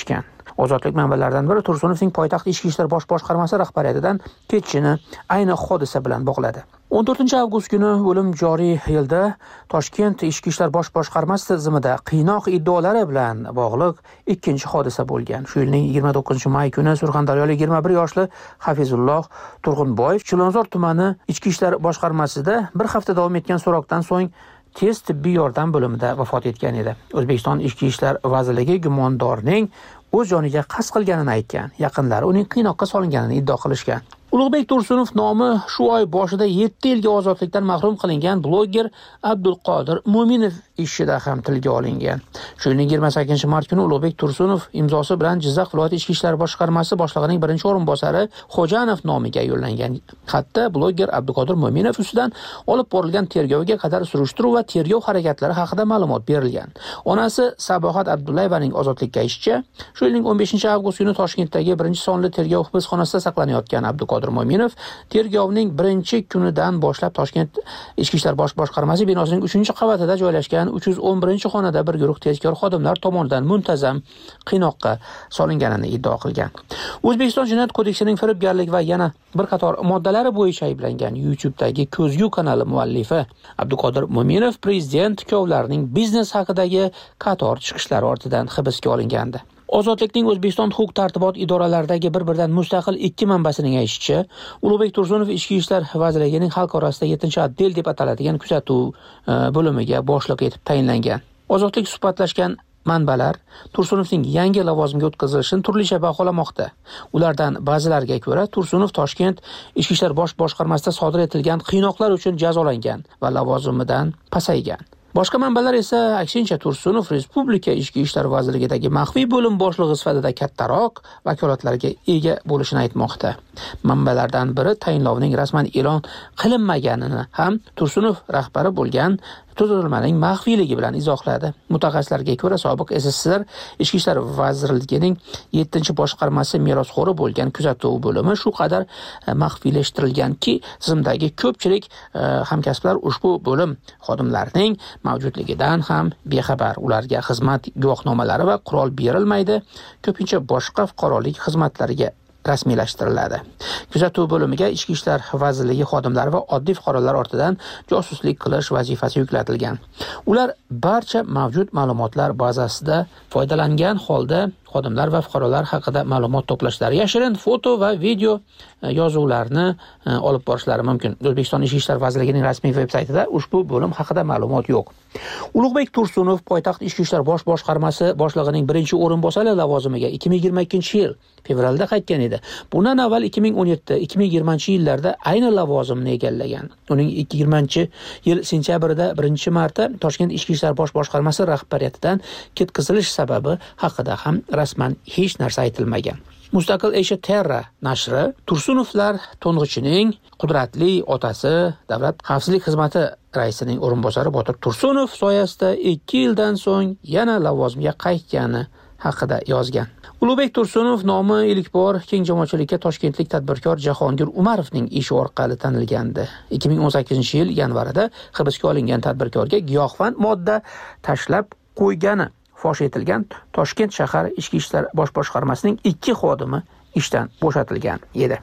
Speaker 7: Ozodlik manbalaridan biri Tursunovning poytaxt ichki ishlar bosh boshqarmasi rahbariyatidan ketishini ayni hodisa bilan bog'ladi. o'n to'rtinchi avgust kuni o'lim joriy yilda Toshkent ichki ishlar bosh boshqarmasi tizimida qiynoq iddaolari bilan bog'liq ikkinchi hodisa bo'lgan. Shu yilning yigirma to'qqizinchi may kuni Surxondaryolik yigirma bir yoshli Hafizulloh Turg'unboyev Chilonzor tumani ichki ishlar boshqarmasida bir hafta davom etgan so'roqdan so'ng tez tibbiy yordam bo'limida vafot etgan edi. O'zbekiston Ichki ishlar vazirligi gumondorning o'z joniga qasd qilganini aytgan. Yaqinlari uning qiynoqqa solinganini iddao qilishgan. Ulug'bek Tursunov nomi shu oy boshida yetti yilga ozodlikdan mahrum qilingan bloger Abdulqodir Mo'minov ishida ham tilga olingan. Shu yilning yigirma sakkizinchi mart kuni Ulug'bek Tursunov imzosi bilan Jizzax viloyat ichki ishlar boshqarmasi boshlig'ining birinchi o'rinbosari Xo'janov nomiga yo'llangan xatda bloger Abdulqodir Mo'minov ustidan olib borilgan tergovga qadar surishtiruv va tergov harakatlari haqida ma'lumot berilgan. Onasi Sabohat Abdullayevaning ozodlikka aytishicha, shu yilning o'n beshinchi avgust kuni Toshkentdagi birinchi sonli tergov hibsxonasida saqlanayotgan Abdulqodir Mo'minov tergovning birinchi kunidan boshlab Toshkent ichki ishlar bosh boshqarmasi binosining uchinchi qavatida joylashgan uch yuz o'n birinchi xonada bir guruh tezkor xodimlar tomonidan muntazam qiynoqqa solinganini iddao qilgan. O'zbekiston Jinoyat kodeksining firibgarlik va yana bir qator moddalari bo'yicha ayblangan YouTube'dagi Ko'zgu kanali muallifi Abdulqodir Mo'minov prezident kuyovlarining biznes haqidagi qator chiqishlari ortidan hibsga olingandi. Ozodlikning O'zbekiston huquq-tartibot idoralaridagi bir-biridan mustaqil ikki manbasining aytishicha, Ulug'bek Tursunov ichki ishlar vazirligining xalq orasida yettinchi otdel deb ataladigan kuzatuv bo'limiga boshliq etib tayinlangan. Ozodlik suhbatlashgan manbalar Tursunovning yangi lavozimga o'tkazilishini turlicha baholamoqda. Ulardan ba'zilariga ko'ra, Tursunov Toshkent ichki ishlar bosh boshqarmasida sodir etilgan qiynoqlar uchun jazolangan va lavozimidan pasaygan. Boshqa manbalar esa aksincha Tursunov Respublika ichki ishlar vazirligidagi maxfiy bo'lim boshlig'i sifatida kattaroq vakolatlarga ega bo'lishini aytmoqda. Manbalardan biri tayinlovning rasman e'lon qilinmaganini ham Tursunov rahbari bo'lgan tuzilmaning maxfiyligi bilan izohladi. Mutaxassislarga ko'ra, sobiq S S S R ichki ishlar vazirligining yettinchi boshqarmasi merosxo'ri bo'lgan kuzatuv bo'limi shu qadar maxfiylashtirilganki, tizimdagi ko'pchilik hamkasblar ushbu bo'lim xodimlarining mavjudligidan ham bexabar. Ularga xizmat guvohnomalari va qurol berilmaydi. Ko'pincha boshqa fuqarolik xizmatlariga rasmiylashtiriladi. Kuzatuv bo'limiga ichki ishlar vazirligi xodimlari va oddiy fuqarolar ortidan josuslik qilish vazifasi yuklatilgan. Ular barcha mavjud ma'lumotlar bazasida foydalangan holda xodimlar va fuqarolar haqida ma'lumot to'plashlari, yashirin foto va video yozuvlarni olib borishlari mumkin. O'zbekiston Ichki ishlar vazirligining rasmiy veb-saytida ushbu bo'lim haqida ma'lumot yo'q. Ulug'bek Tursunov poytaxt ichki ishlar bosh boshqarmasi boshlig'ining birinchi o'rinbosari lavozimiga ikki ming yigirma ikkinchi yil fevralda qaytgan edi. Bundan avval ikki ming o'n yetti ikki ming yigirmanchi yillarda ayni lavozimni egallagan. Uning ikki ming yigirmanchi yil sentyabrida birinchi marta Toshkent ichki ishlar bosh boshqarmasi rahbariyatidan ketkazilish sababi haqida ham rasman hech narsa aytilmagan. Mustaqil Asia Terra nashri Tursunovlar to'ng'ichining qudratli otasi Davlat xavfsizlik xizmati raisining o'rinbosari Botir Tursunov soyasida ikki yildan so'ng yana lavozimga qaytgani haqida yozgan. Ulug'bek Tursunov nomi ilk bor keng jamoatchilikka toshkentlik tadbirkor Jahongir Umarovning ishi orqali tanilgandi. ikki ming o'n sakkizinchi yil yanvarida hibsga olingan tadbirkorga giyohvand modda tashlab qo'ygani fosh etilgan Toshkent shahar ichki ishlar bosh boshqarmasining ikki xodimi ishdan bo'shatilgan edi.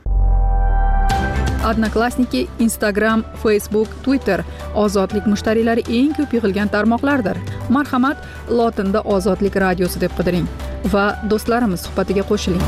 Speaker 2: Odnoklassniki, Instagram, Facebook, Twitter ozodlik mushtariylari eng ko'p yig'ilgan tarmoqlardir. Marhamat, lotinda Ozodlik radiosi deb qidiring va do'stlarimiz suhbatiga qo'shiling.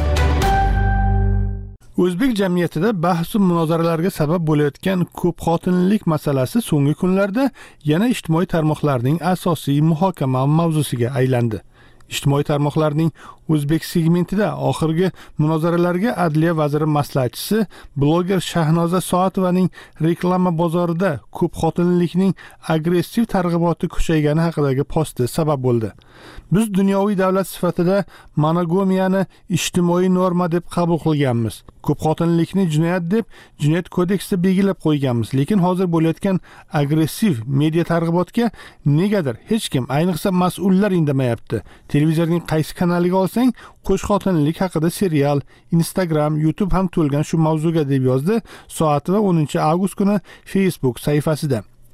Speaker 4: O'zbek jamiyatida bahs va munozaralarga sabab bo'layotgan ko'p xotinlilik masalasi so'nggi kunlarda yana ijtimoiy tarmoqlarning asosiy muhokama mavzusiga aylandi. Ijtimoiy tarmoqlarning O'zbek segmentida oxirgi munozaralarga Adliya vaziri maslahatchisi bloger Shahnoza Soatovaning reklama bozorida ko'p xotinlilikning agressiv targ'iboti kuchaygani haqidagi posti sabab bo'ldi. Biz dunyoviy davlat sifatida monogamiyani ijtimoiy norma deb qabul qilganmiz. Ko'p xotinlilikni jinoyat deb Jinoyat kodeksida belgilab qo'yganmiz, lekin hozir bo'layotgan agressiv media targ'ibotga negadir hech kim, ayniqsa mas'ullar indamayapti. Televizorning qaysi kanaliga olsang, qo'shxotinlik haqida serial, Instagram, YouTube ham to'lgan shu mavzuga deb yozdi Soatova o'ninchi avgust kuni Facebook sahifasida.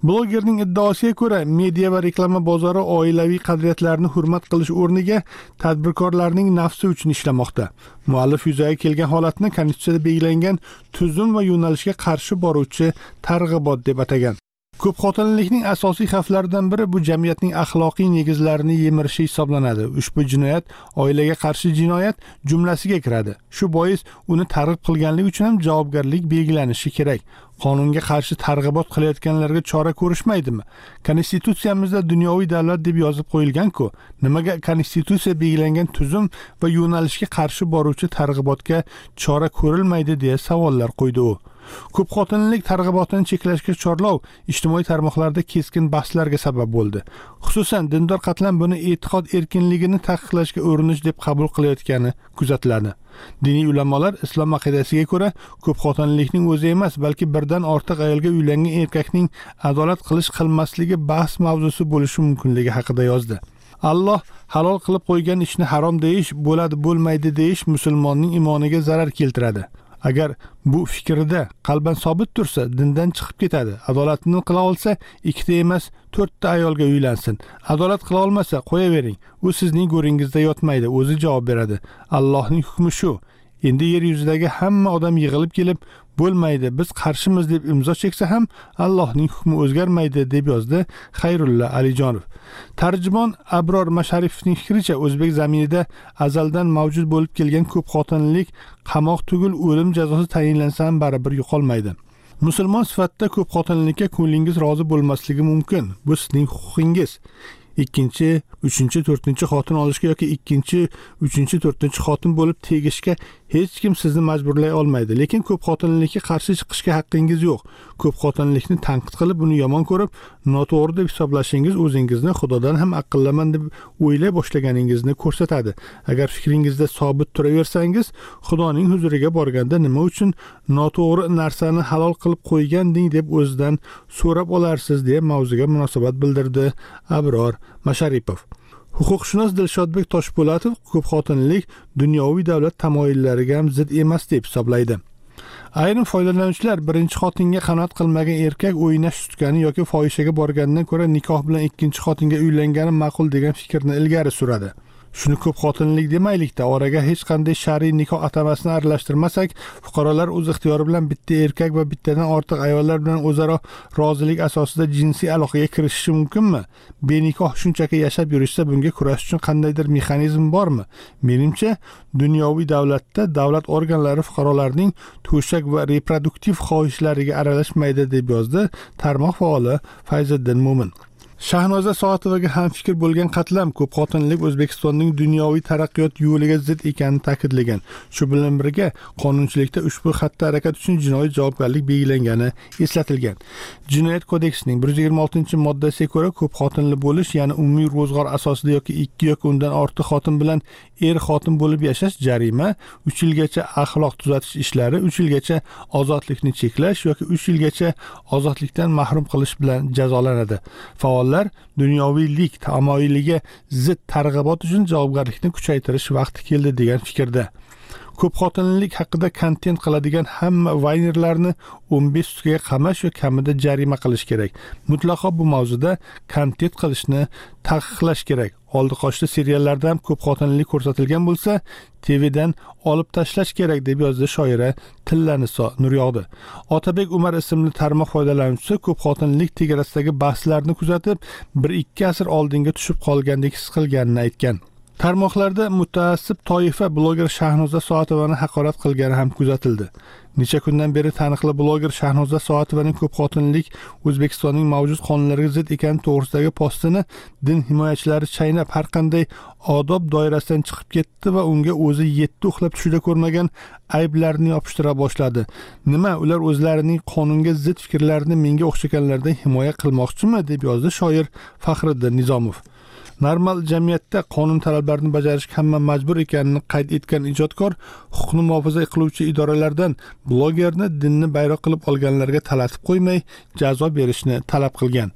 Speaker 4: Blogerning iddaosiga ko'ra, media va reklama bozori oilaviy qadriyatlarni hurmat qilish o'rniga tadbirkorlarning nafsi uchun ishlamoqda. Muallif yuzaga kelgan holatni Konstitutsiyada belgilangan tuzum va yo'nalishga qarshi boruvchi targ'ibot deb atagan. Ko'p xotinlilikning asosiy xavflaridan biri bu jamiyatning axloqiy negizlarini yemirishi hisoblanadi. Ushbu jinoyat oilaga qarshi jinoyat jumlasiga kiradi. Shu bois uni targ'ib qilganlik uchun ham javobgarlik belgilanishi kerak. Qonunga qarshi targ'ibot qilayotganlarga chora ko'rishmaydimi? Konstitutsiyamizda dunyoviy davlat deb yozib qo'yilgan-ku. Nimaga Konstitutsiya belgilangan tuzum va yo'nalishga qarshi boruvchi targ'ibotga chora ko'rilmaydi deya savollar qo'ydi u. Ko'p xotinlilik targ'ibotini cheklashga chorlov ijtimoiy tarmoqlarda keskin bahslarga sabab bo'ldi. Xususan, dindor qatlam buni e'tiqod erkinligini taqiqlashga urinish deb qabul qilayotgani kuzatiladi. Diniy ulamolar islom aqidasiga ko'ra ko'p xotinlilikning o'zi emas, balki birdan ortiq ayolga uylangan erkakning adolat qilish qilmasligi bahs mavzusi bo'lishi mumkinligi haqida yozdi. Alloh halol qilib qo'ygan ishni harom deyish, bo'ladi bo'lmaydi deyish musulmonning iymoniga zarar keltiradi. Agar bu fikrida qalban sobit tursa, dindan chiqib ketadi. Adolatni qila olsa, ikkita emas, to'rtta ayolga uylansin. Adolat qila olmasa, qo'yavering. U sizning go'ringizda yotmaydi, o'zi javob beradi. Allohning hukmi shu. Endi yer yuzidagi hamma odam yig'ilib kelib, bo'lmaydi, biz qarshimiz deb imzo cheksa ham Allohning hukmi o'zgarmaydi deb yozdi Xayrulla Alijonov. Tarjimon Abror Masharifning fikricha, o'zbek zaminida azaldan mavjud bo'lib kelgan ko'p xotinlilik qamoq tugul o'lim jazosi tayinlansa ham baribir yo'qolmaydi. Musulmon sifatida ko'p xotinlikka ko'nglingiz rozi bo'lmasligi mumkin. Bu sizning huquqingiz. ikkinchi, uchinchi, to'rtinchi xotin olishga yoki ikkinchi, uchinchi, to'rtinchi xotin bo'lib tegishga hech kim sizni majburlay olmaydi. Lekin ko'p xotinlikka qarshi chiqishga haqqingiz yo'q. Ko'p xotinlikni tanqid qilib, uni yomon ko'rib, noto'g'ri deb hisoblashingiz o'zingizni Xudodan ham aqllaman deb o'ylay boshlaganingizni ko'rsatadi. Agar fikringizda sobit turaversangiz, Xudoning huzuriga borganda nima uchun noto'g'ri narsani halol qilib qo'yganding deb o'zidan so'rab olarsiz deya mavzuga munosabat bildirdi Abror Masharipov. Huquqshunos Dilshodbek Toshpo'latov ko'p xotinlik dunyoviy davlat tamoyillariga ham zid emas deb hisoblaydi. Ayrim foydalanuvchilar birinchi xotinga qanoat qilmagan erkak o'ynash tutgani yoki fohishaga borgandan ko'ra nikoh bilan ikkinchi xotinga uylangani ma'qul degan fikrni ilgari suradi. Shuni ko'p xotinlik demaylikda, oraga hech qanday shar'iy nikoh atamasini aralashtirmasak, fuqarolar o'z ixtiyori bilan bitta erkak va bittadan ortiq ayollar bilan o'zaro rozilik asosida jinsiy aloqaga kirishishi mumkinmi? Benikoh shunchaki yashab yurishsa, bunga kurash uchun qandaydir mexanizm bormi? Menimcha, dunyoviy davlatda davlat organlari fuqarolarning to'shak va reproduktiv xohishlariga aralashmaydi deb yozdi tarmoq faoli Fayziddin Mo'min. Shahnoza Soatovaga ham fikr bo'lgan qatlam ko'p xotinlik O'zbekistonning dunyoviy taraqqiyot yo'liga zid ekanini ta'kidlagan. Shu bilan birga qonunchilikda ushbu xatti harakat uchun jinoiy javobgarlik belgilangani eslatilgan. Jinoyat kodeksining bir yuz yigirma oltinchi moddasiga ko'ra ko'p xotinli bo'lish, ya'ni umumiy ro'zg'or asosida yoki ikki yoki undan ortiq xotin bilan er xotin bo'lib yashash jarima, uch yilgacha axloq tuzatish ishlari, uch yilgacha ozodlikni cheklash yoki uch yilgacha ozodlikdan mahrum qilish bilan jazolanadi. Faol dunyoviylik tamoyiliga zid targ'ibot uchun javobgarlikni kuchaytirish vaqti keldi degan fikrda. Ko'p xotinlilik haqida kontent qiladigan hamma vaynerlarni o'n besh sutkaga qamash va kamida jarima qilish kerak. Mutlaqo bu mavzuda kontent qilishni taqiqlash kerak. Oldi qochdi seriallarda ham ko'p xotinlilik ko'rsatilgan bo'lsa, T Vdan olib tashlash kerak deb yozdi shoira Tillaniso Nuryog'di. Otabek Umar ismli tarmoq foydalanuvchisi ko'p xotinlilik tegarasidagi bahslarni kuzatib, bir ikki asr oldinga tushib qolgandek his qilganini aytgan. Tarmoqlarda mutaassib toifa bloger Shahnoza Soatovani haqorat qilgani ham kuzatildi. Necha kundan beri taniqli bloger Shahnoza Soatovaning ko'p xotinlik O'zbekistonning mavjud qonunlariga zid ekani to'g'risidagi postini din himoyachilari chaynab har qanday odob doirasidan chiqib ketdi va unga o'zi yetti uxlab tushida ko'rmagan ayblarni yopishtira boshladi. Nima, ular o'zlarining qonunga zid fikrlarini menga o'xshaganlardan himoya qilmoqchimi deb yozdi shoir Faxriddin Nizomov. Normal jamiyatda qonun talablarini bajarishga hamma majbur ekanini qayd etgan ijodkor huquqni muhofaza qiluvchi idoralardan blogerni dinni bayroq qilib olganlarga talatib qo'ymay jazo berishni talab qilgan.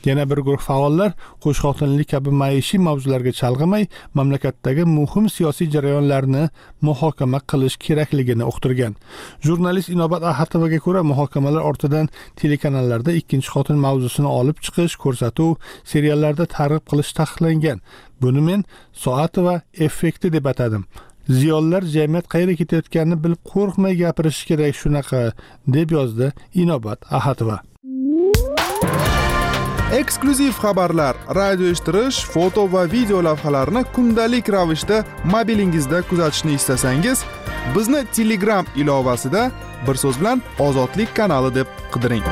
Speaker 4: Yana bir guruh faollar qo'shxotinlik kabi maishiy mavzularga chalg'imay, mamlakatdagi muhim siyosiy jarayonlarni muhokama qilish kerakligini uqtirgan. Jurnalist Inobat Ahatovaga ko'ra, muhokamalar ortidan telekanallarda ikkinchi xotin mavzusini olib chiqish, ko'rsatuv, seriallarda targ'ib qilish taqiqlangan. Buni men soati va effekti deb atadim. Ziyolilar jamiyat qayerga ketayotganini bilib qo'rqmay gapirish kerak shunaqa, deb yozdi Inobat Ahatova.
Speaker 3: Eksklyuziv xabarlar, radio eshittirish, foto va video lavhalarni kundalik ravishda mobilingizda kuzatishni istasangiz, bizni Telegram ilovasida bir so'z bilan Ozodlik kanali deb qidiring.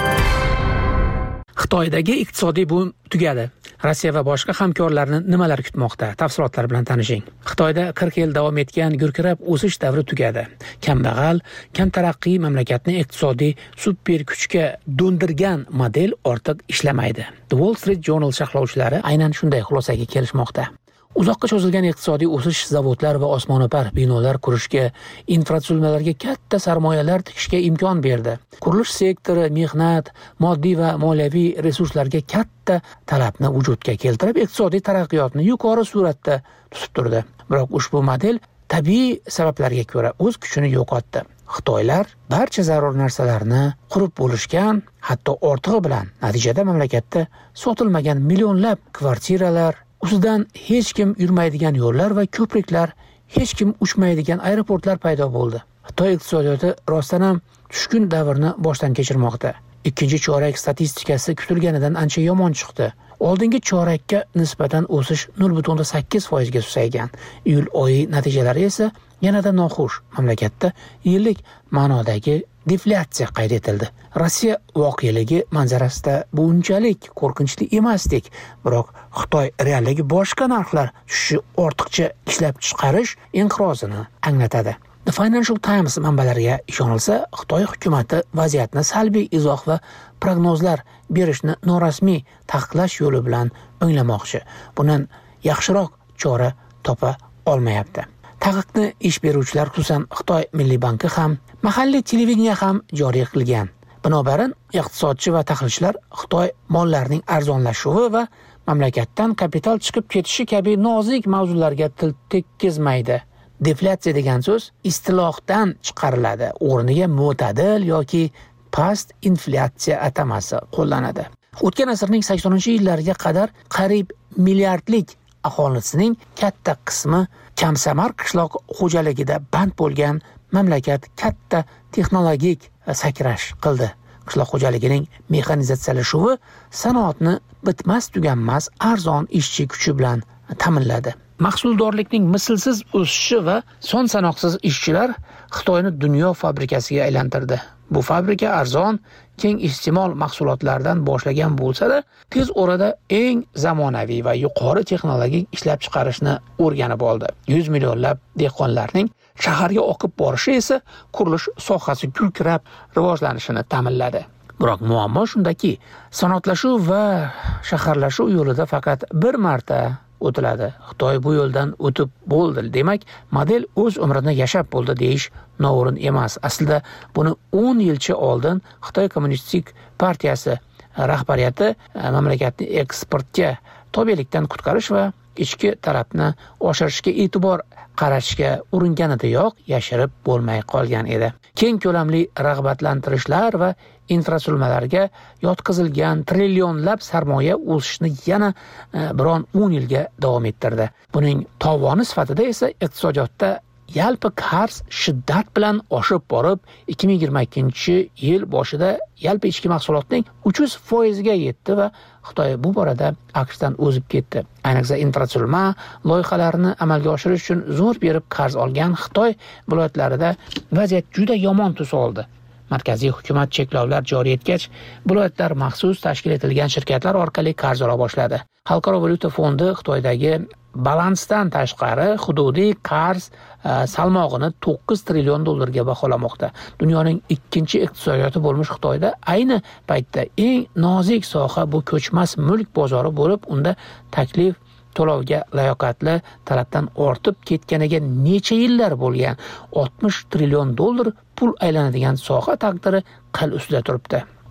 Speaker 7: Xitoydagi iqtisodiy boom tugadi. Rossiya va boshqa hamkorlarni nimalar kutmoqda? Tafsilotlar bilan tanishing. Xitoyda qirq yil davom etgan gurkirab o'sish davri tugadi. Kambag'al, kam taraqqiy mamlakatni iqtisodiy super kuchga do'ndirgan model ortiq ishlamaydi. The Wall Street Journal sharhlovchilari aynan shunday xulosaga kelishmoqda. Uzoqqa cho'zilgan iqtisodiy o'sish zavodlar va osmono'par binolar qurishga, infratuzilmalarga katta sarmoyalar tikishga imkon berdi. Qurilish sektori mehnat, moddiy va moliyaviy resurslarga katta talabni vujudga keltirib, iqtisodiy taraqqiyotni yuqori sur'atda tutib turdi. Biroq ushbu model tabiiy sabablarga ko'ra o'z kuchini yo'qotdi. Xitoylar barcha zarur narsalarni qurib bo'lishgan, hatto ortig'i bilan. Natijada mamlakatda sotilmagan millionlab kvartiralar, ustidan hech kim yurmaydigan yo'llar va ko'priklar, hech kim uchmaydigan aeroportlar paydo bo'ldi. Xitoy iqtisodiyoti rostdan ham tushkun davrni boshdan kechirmoqda. Ikkinchi chorak statistikasi kutilganidan ancha yomon chiqdi. Oldingi chorakka nisbatan o'sish nol butun sakkiz foiz ga susaygan. Iyul oyi natijalari esa yanada noxush. Mamlakatda yillik ma'nodagi deflyatsiya qayd etildi. Rossiya voqealigi manzarasida bu unchalik qo'rqinchli emasdik, biroq Xitoy realligi boshqa narxlar tushishi ortiqcha ishlab chiqarish inqirozini anglatadi. The Financial Times manbalariga ishonilsa, Xitoy hukumati vaziyatni salbiy izoh va prognozlar berishni norasmiy taqiqlash yo'li bilan o'nglamoqchi. Bundan yaxshiroq chora topa olmayapti. Taqiqni ish beruvchilar, xususan Xitoy Milliy banki ham, mahalliy televideniya ham joriy qilgan. Binobarin, iqtisodchi va tahlilchilar Xitoy mollarining arzonlashuvi va mamlakatdan kapital chiqib ketishi kabi nozik mavzularga til tekkizmaydi. Deflyatsiya degan so'z istilohdan chiqariladi. O'rniga mo'tadil yoki past inflyatsiya atamasi qo'llanadi. O'tgan asrning saksoninchi yillariga qadar qariyb milliardlik aholisining katta qismi kamsamar qishloq xo'jaligida band bo'lgan mamlakat katta texnologik sakrash qildi. Qishloq xo'jaligining mexanizatsiyalashuvi sanoatni bitmas tuganmas arzon ishchi kuchi bilan ta'minladi. Mahsuldorlikning mislsiz o'sishi va son sanoqsiz ishchilar Xitoyni dunyo fabrikasiga aylantirdi. Bu fabrika arzon, keng iste'mol mahsulotlardan boshlagan bo'lsa-da, tez orada eng zamonaviy va yuqori texnologik ishlab chiqarishni o'rganib oldi. yuz millionlab dehqonlarning shaharga oqib borishi esa qurilish sohasi gurkirab rivojlanishini ta'minladi. Biroq muammo shundaki, sanoatlashuv va shaharlashuv yo'lida faqat bir marta o'tiladi. Xitoy bu yo'ldan o'tib bo'ldi. Demak, model o'z umrini yashab bo'ldi deyish noo'rin emas. Aslida buni o'n yilcha oldin Xitoy Kommunistik partiyasi rahbariyati mamlakatni eksportga tobelikdan qutqarish va ichki talabni oshirishga e'tibor qaratishga uringanidayoq yashirib bo'lmay qolgan edi. Keng ko'lamli rag'batlantirishlar va infratuzilmalarga yotqizilgan trillionlab sarmoya o'sishni yana biron o'n yilga davom ettirdi. Buning tovoni sifatida esa iqtisodiyotda yalpi qarz shiddat bilan oshib borib, ikki ming yigirma ikkinchi yil boshida yalpi ichki mahsulotning uch yuz foiz ga yetdi va Xitoy bu borada AQShdan o'zib ketdi. Ayniqsa infratuzilma loyihalarini amalga oshirish uchun zo'r berib qarz olgan Xitoy viloyatlarida vaziyat juda yomon tus oldi. Markaziy hukumat cheklovlar joriy etgach, viloyatlar maxsus tashkil etilgan shirkatlar orqali qarz ola boshladi. Xalqaro valyuta fondi Xitoydagi balansdan tashqari hududiy qarz salmog'ini to'qqiz trillion dollarga baholamoqda. Dunyoning ikkinchi iqtisodiyoti bo'lmish Xitoyda ayni paytda eng nozik soha bu ko'chmas mulk bozori bo'lib, unda taklif to'lovga layoqatli talabdan ortib ketganiga necha yillar bo'lgan oltmish trillion dollar pul aylanadigan soha taqdiri qil ustida turibdi.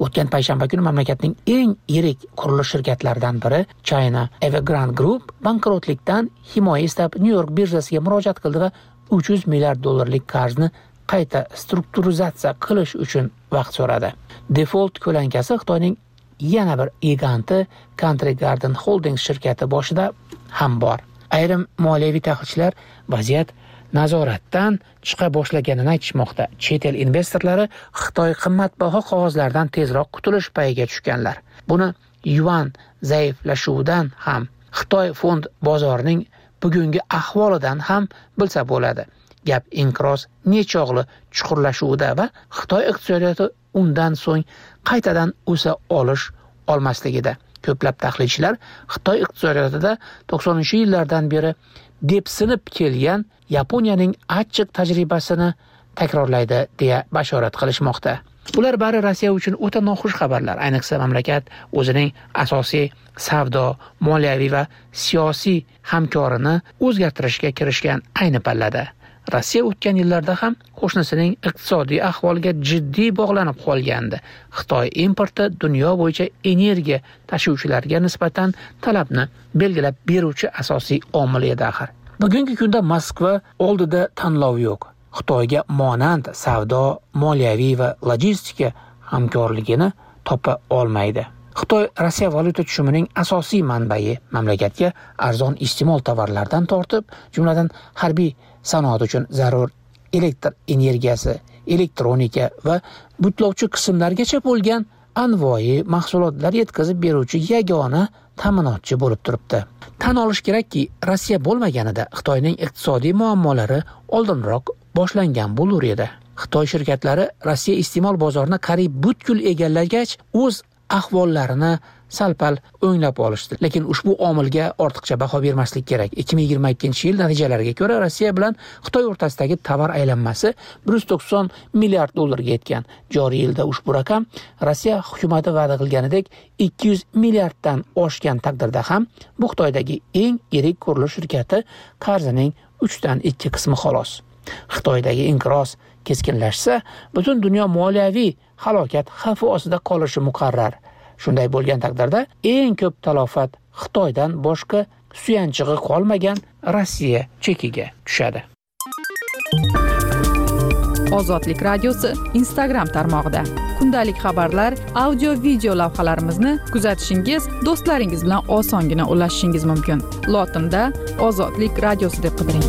Speaker 7: O'tgan payshanba kuni mamlakatning eng yirik qurilish shirkatlaridan biri China Evergrande Group bankrotlikdan himoya istab New York birjasiga murojaat qildi va uch yuz milliard dollarlik qarzni qayta strukturizatsiya qilish uchun vaqt so'radi. Default ko'lankasi Xitoyning yana bir giganti Country Garden Holdings shirkati boshida ham bor. Ayrim moliyaviy tahlilchilar vaziyat nazoratdan chiqa boshlaganini aytishmoqda. Chet el investorlari Xitoy qimmatbaho qog'ozlardan tezroq qutulish payiga tushganlar. Buni yuan zaiflashuvidan ham, Xitoy fond bozorining bugungi ahvolidan ham bilsa bo'ladi. Gap inqiroz nechog'li chuqurlashuvida va Xitoy iqtisodiyoti undan so'ng qaytadan o'sa olish olmasligida. Ko'plab tahlilchilar Xitoy iqtisodiyotida to'qsoninchi yillardan beri depsinib kelgan Yaponiyaning achchiq tajribasini takrorlaydi deya bashorat qilishmoqda. Bular bari Rossiya uchun o'ta noxush xabarlar. Ayniqsa mamlakat o'zining asosiy savdo, moliyaviy va siyosiy hamkorini o'zgartirishga kirishgan ayni pallada. Rossiya o'tgan yillarda ham qo'shnisining iqtisodiy ahvoliga jiddiy bog'lanib qolgandi. Xitoy importi dunyo bo'yicha energiya tashuvchilarga nisbatan talabni belgilab beruvchi asosiy omil edi axir. Bugungi kunda Moskva oldida tanlov yo'q. Xitoyga monand savdo, moliyaviy va logistika hamkorligini topa olmaydi. Xitoy Rossiya valyuta tushumining asosiy manbai, mamlakatga arzon iste'mol tovarlardan tortib, jumladan harbiy sanoat uchun zarur elektr energiyasi, elektronika va butlovchi qismlargacha bo'lgan anvoyi mahsulotlar yetkazib beruvchi yagona ta'minotchi bo'lib turibdi. Tan olish kerakki, Rossiya bo'lmaganida Xitoyning iqtisodiy muammolari oldinroq boshlangan bo'lar edi. Xitoy shirkatlari Rossiya iste'mol bozorini qariyb butkul egallagach, o'z ahvollarini salpal o'nglab olishdi. Lekin ushbu omilga ortiqcha baho bermaslik kerak. ikki ming yigirma ikkinchi yil natijalariga ko'ra Rossiya bilan Xitoy o'rtasidagi tovar aylanmasi bir yuz to'qson milliard dollarga yetgan. Joriy yilda ushbu raqam Rossiya hukumati va'da qilganidek ikki yuz milliarddan oshgan taqdirda ham bu Xitoydagi eng yirik qurilish shirkati qarzining uchdan ikki qismi xolos. Xitoydagi inqiroz keskinlashsa, butun dunyo moliyaviy halokat xavfi ostida qolishi muqarrar. Shunday bo'lgan taqdirda eng ko'p talofat Xitoydan boshqa suyanchig'i qolmagan Rossiya chekiga tushadi.
Speaker 2: Ozodlik radiosi Instagram tarmog'ida kundalik xabarlar, audio video lavhalarimizni kuzatishingiz, do'stlaringiz bilan osongina ulashishingiz mumkin. Lotinda Ozodlik radiosi deb qidiring.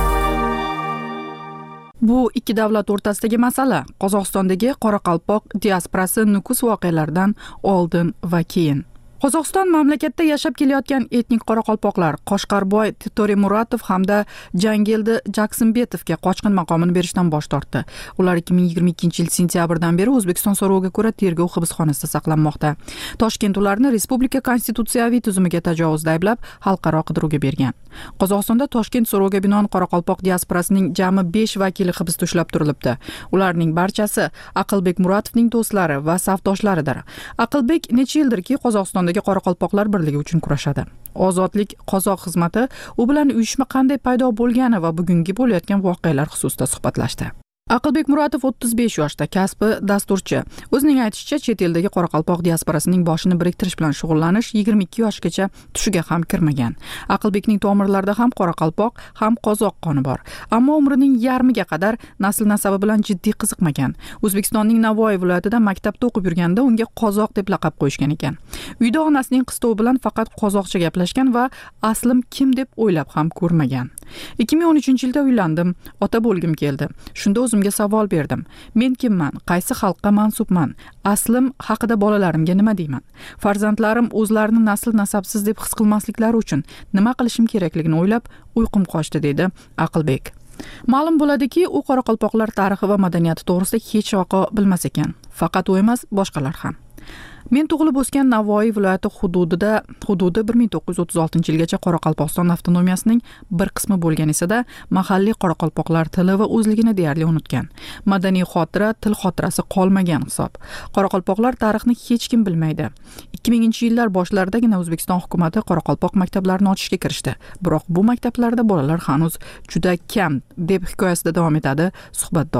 Speaker 2: Bu ikki davlat o'rtasidagi masala Qozog'istondagi Qoraqalpoq diasporasi nukus voqealaridan oldin va keyin. Qozog'iston mamlakatda yashab kelayotgan etnik qoraqalpoqlar Qoshqarboy To'remuratov hamda Jangildi Jaksimbetovga qochqin maqomini berishdan bosh tortdi. Ular ikki ming yigirma ikkinchi yil sentyabrdan beri O'zbekiston so'roviga ko'ra tergov hibsxonasida saqlanmoqda. Toshkent ularni respublika konstitutsiyaviy tuzumiga tajovuzda ayblab, xalqaro qidiruvga bergan. Qozog'istonda Toshkent so'roviga binoan Qoraqalpoq diasporasining jami besh vakili hibsda ushlab turilibdi. Ularning barchasi Aqlbek Muratovning do'stlari va safdoshlaridir. Aqlbek necha yildirki Qozog'istonda Qoraqalpoqlar birligi uchun kurashadi. Ozodlik qozoq xizmati u bilan uyushma qanday paydo bo'lgani va bugungi bo'layotgan voqealar xususida suhbatlashdi. Aqlbek Muratov o'ttiz besh yoshda, kasbi dasturchi. O'zining aytishicha, chet eldagi Qoraqalpoq diasporasining boshini biriktirish bilan shug'ullanish yigirma ikki yoshgacha tushiga ham kirmagan. Aqlbekning tomirlarida ham Qoraqalpoq, ham qozoq qoni bor. Ammo umrining yarmiga qadar nasl nasabi bilan jiddiy qiziqmagan. O'zbekistonning Navoiy viloyatida maktabda o'qib yurganda unga qozoq deb laqab qo'yishgan ekan. Uyda onasining qistovi bilan faqat qozoqcha gaplashgan va aslim kim deb o'ylab ham ko'rmagan. ikki ming o'n uchinchi yilda uylandim, ota bo'lgim keldi. Shunda o'zimga savol berdim. Men kimman? Qaysi xalqqa mansubman? Aslim haqida bolalarimga nima deyman? Farzandlarim o'zlarini nasl nasabsiz deb his qilmasliklari uchun nima qilishim kerakligini o'ylab uyqum qochdi, dedi Aqlbek. Ma'lum bo'ladiki, u qoraqalpoqlar tarixi va madaniyati to'g'risida hech vaqo bilmas ekan. Faqat u emas, boshqalar ham. Men tug'ilib o'sgan Navoiy viloyati hududida hududi bir ming to'qqiz yuz o'ttiz oltinchi yilgacha Qoraqalpog'iston avtonomiyasining bir qismi bo'lgan esa-da, mahalliy qoraqalpoqlar tili va o'zligini deyarli unutgan. Madaniy xotira, til xotirasi qolmagan hisob. Qoraqalpoqlar tarixni hech kim bilmaydi. ikki minginchi yillar boshlaridagina O'zbekiston hukumatı Qoraqalpoq maktablarini ochishga kirishdi. Biroq bu maktablarda bolalar hanuz juda kam, deb hikoyasida davom etadi suhbatdosh.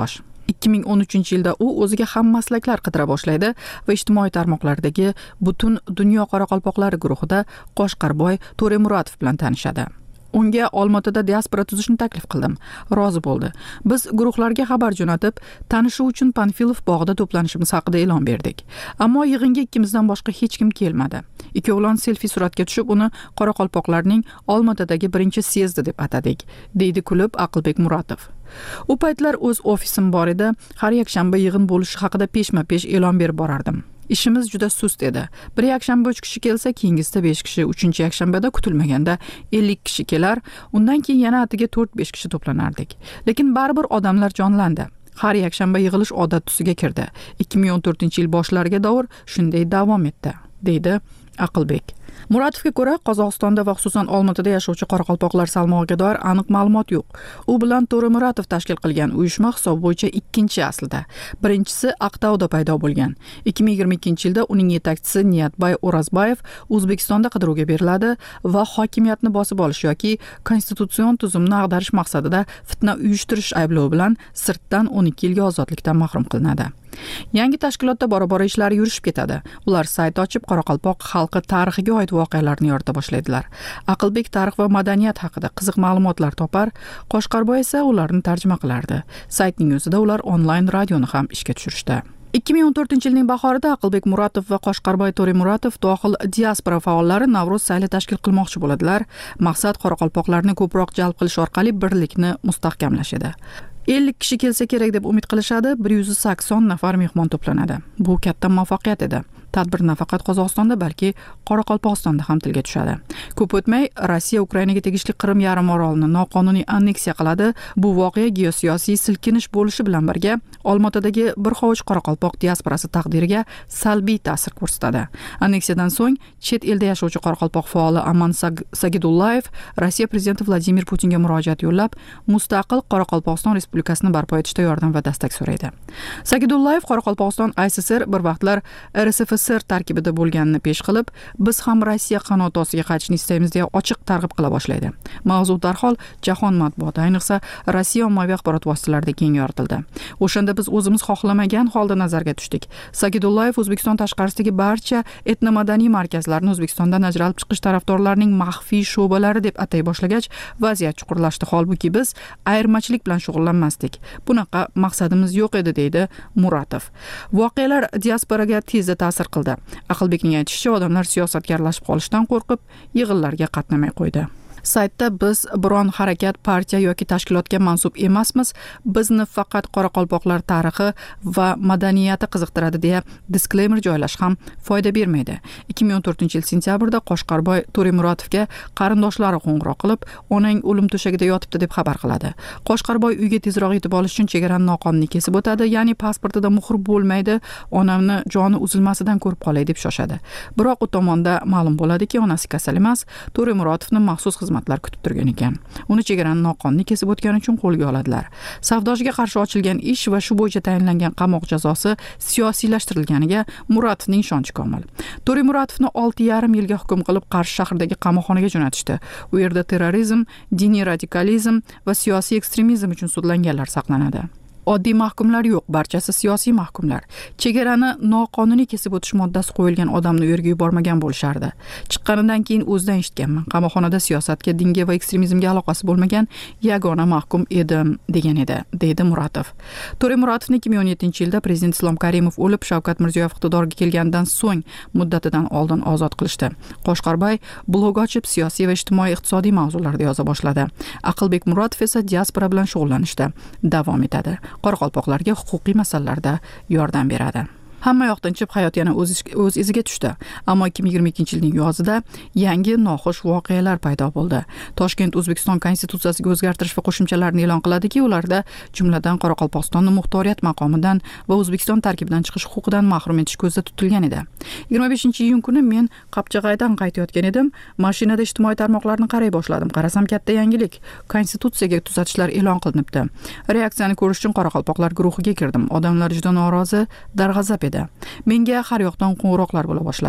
Speaker 2: ikki ming o'n uchinchi yilda u o'ziga hammaslaklar qidira boshlaydi va ijtimoiy tarmoqlardagi butun dunyo qoraqalpoqlari guruhida Qo'shqarboy To'remuratov bilan tanishadi. Unga Olmaotada diaspora tuzishni taklif qildim. Rozi bo'ldi. Biz guruhlarga xabar jo'natib, tanishuv uchun Panfilov bog'ida to'planishimiz haqida e'lon berdik. Ammo yig'inga ikkimizdan boshqa hech kim kelmadi. Ikkovlon selfi suratga tushib, uni qoraqalpoqlarning Olmaotadagi birinchi syezdi deb atadik, deydi kulib Aqlbek Muratov. U paytlar o'z ofisim bor edi. Har yakshanba yig'in bo'lishi haqida peshma-pesh e'lon berib borardim. Ishimiz juda sust edi. Bir yakshanba uch kishi kelsa, keyingisida besh kishi, uchinchi yakshanbada kutilmaganda ellik kishi kelar, undan keyin yana atiga to'rt besh kishi to'planardik. Lekin baribir odamlar jonlandi. Har yakshanba yig'ilish odat tusiga kirdi. ikki ming o'n to'rtinchi yil boshlariga davr shunday davom etdi, deydi Aqlbek. Muratovga ko'ra, Qozog'istonda va xususan Olmaotada yashovchi qoraqalpoqlar salmog'iga doir aniq ma'lumot yo'q. U bilan To'remuratov tashkil qilgan uyushma hisob bo'yicha ikkinchi aslida. Birinchisi Aqtauda paydo bo'lgan. ikki ming yigirma ikkinchi yilda uning yetakchisi Niyatbay O'razbayev O'zbekistonda qidiruvga beriladi va hokimiyatni bosib olish yoki konstitutsion tuzumni ag'darish maqsadida fitna uyushtirish ayblovi bilan sirtdan o'n ikki yilga ozodlikdan mahrum qilinadi. Yangi tashkilotda bora-bora ishlari yurishib ketadi. Ular sayt ochib, Qoraqalpoq xalqi tarixiga oid voqealarni yorita boshlaydilar. Aqlbek tarix va madaniyat haqida qiziq ma'lumotlar topar, Qo'shqarboy esa ularni tarjima qilardi. Saytning o'zida ular onlayn radioni ham ishga tushirishdi. ikki ming o'n to'rtinchi yilning bahorida Aqlbek Muratov va Qo'shqarboy To'remuratov dohil diaspora faollari Navro'z sayli tashkil qilmoqchi bo'ladilar. Maqsad qoraqalpoqlarni ko'proq jalb qilish orqali birlikni mustahkamlash edi. ellik kishi kelsa kerak deb umid qilishadi, bir yuz sakson nafar mehmon to'planadi. Bu katta muvaffaqiyat edi. Tadbir nafaqat Qozog'istonda, balki Qoraqalpog'istonda ham tilga tushadi. Ko'p o'tmay Rossiya Ukrainaga tegishli Qrim yarim orolini noqonuniy anneksiya qiladi. Bu voqea geosiyosiy silkinish bo'lishi bilan birga Olmaotadagi bir hovuch qoraqalpoq diasporasi taqdiriga salbiy ta'sir ko'rsatadi. Anneksiyadan so'ng chet elda yashovchi qoraqalpoq faoli Aman Sagidullayev Rossiya prezidenti Vladimir Putinga murojaat yo'llab, mustaqil Qoraqalpog'iston Respublikasini barpo etishda yordam va dastak so'raydi. Sagidullayev Qoraqalpog'iston I S S R bir vaqtlar R S F S R tarkibida bo'lganini pesh qilib, biz ham Rossiya qanoti ostiga qaytishni istaymiz deya ochiq targ'ib qila boshlaydi. Mavzu darhol jahon matbuoti, ayniqsa Rossiya ommaviy axborot vositalarida keng yoritildi. O'shanda biz o'zimiz xohlamagan holda nazarga tushdik. Sagidullayev O'zbekiston tashqarisidagi barcha etnomadaniy markazlarni O'zbekistondan ajralib chiqish tarafdorlarining maxfiy sho'balari deb atay boshlagach, vaziyat chuqurlashdi. Holbuki biz ayirmachilik bilan shug'ullanmasdik. Bunaqa maqsadimiz yo'q edi, deydi Muratov. Voqealar diasporaga tezda ta'sir qildi. Aqlbekning aytishicha, odamlar siyosatgarlashib qolishdan qo'rqib, yig'inlarga qatnamay qo'ydi. Saytda biz biron harakat, partiya yoki tashkilotga mansub emasmiz. Bizni faqat qoraqalpoqlar tarixi va madaniyati qiziqtiradi deya disclaimer joylash ham foyda bermaydi. ikki ming o'n to'rtinchi yil sentyabrda Qo'shqarboy To'remuratovga qarindoshlari qo'ng'iroq qilib, onang o'lim to'shagida yotibdi deb xabar qiladi. Qo'shqarboy uyga tezroq yetib olish uchun chegarani noqonuniy kesib o'tadi, ya'ni pasportida muhr bo'lmaydi, onamni joni uzilmasidan ko'rib qolay deb shoshadi. Biroq u tomonda ma'lum bo'ladiki, onasi kasal emas, To'remuratovni maxsus xizmatlar kutib turgan ekan. Uni chegarani noqonuniy kesib o'tgani uchun qo'lga oladilar. Savdochiga qarshi ochilgan ish va shu bo'yicha tayinlangan qamoq jazosi siyosiylashtirilganiga Muratovning ishonchi komil. To'remuratovni olti yarim yilga hukm qilib Qarshi shahridagi qamoqxonaga jo'natishdi. U yerda terrorizm, diniy radikalizm va siyosiy ekstremizm uchun sudlanganlar saqlanadi. Oddiy mahkumlar yo'q, barchasi siyosiy mahkumlar. Chegarani noqonuniy kesib o'tish moddasi qo'yilgan odamni u yerga yubormagan bo'lishardi. Chiqqanidan keyin o'zdan eshitganman. Qamoqxonada siyosatga, dinga va ekstremizmga aloqasi bo'lmagan yagona mahkum edim, degan edi, deydi Muratov. To'remuratovni ikki ming o'n yettinchi yilda prezident Islom Karimov o'lib, Shavkat Mirziyoyev iqtidorga kelganidan so'ng muddatidan oldin ozod qilishdi. Qo'shqarboy blog ochib, siyosiy va ijtimoiy iqtisodiy mavzularda yoza boshladi. Aqlbek Muratov esa diaspora bilan shug'ullanishda davom etadi. Qoraqalpoqlarga huquqiy masalalarda yordam beradi. Hamma yoqdan chiqib hayot yana o'z o'z iziga tushdi. Ammo ikki ming yigirma ikkinchi yilning yozida yangi noxush voqealar paydo bo'ldi. Toshkent O'zbekiston konstitutsiyasiga o'zgartirish va qo'shimchalarni e'lon qiladiki, ularda jumladan Qoraqalpog'istonni muxtoriyat maqomidan va O'zbekiston tarkibidan chiqish huquqidan mahrum etish ko'zda tutilgan edi. yigirma beshinchi iyun kuni men Qapchag'aydan qaytayotgan edim. Mashinada ijtimoiy tarmoqlarni qaray boshladim. Qarasam, katta yangilik. Konstitutsiyaga tuzatishlar e'lon qilinibdi. Reaksiyani ko'rish uchun qoraqalpoqlar guruhiga kirdim. Odamlar juda norozi, darg'azab edi. Menga har yoqdan qo'ng'iroqlar bo'la boshladi.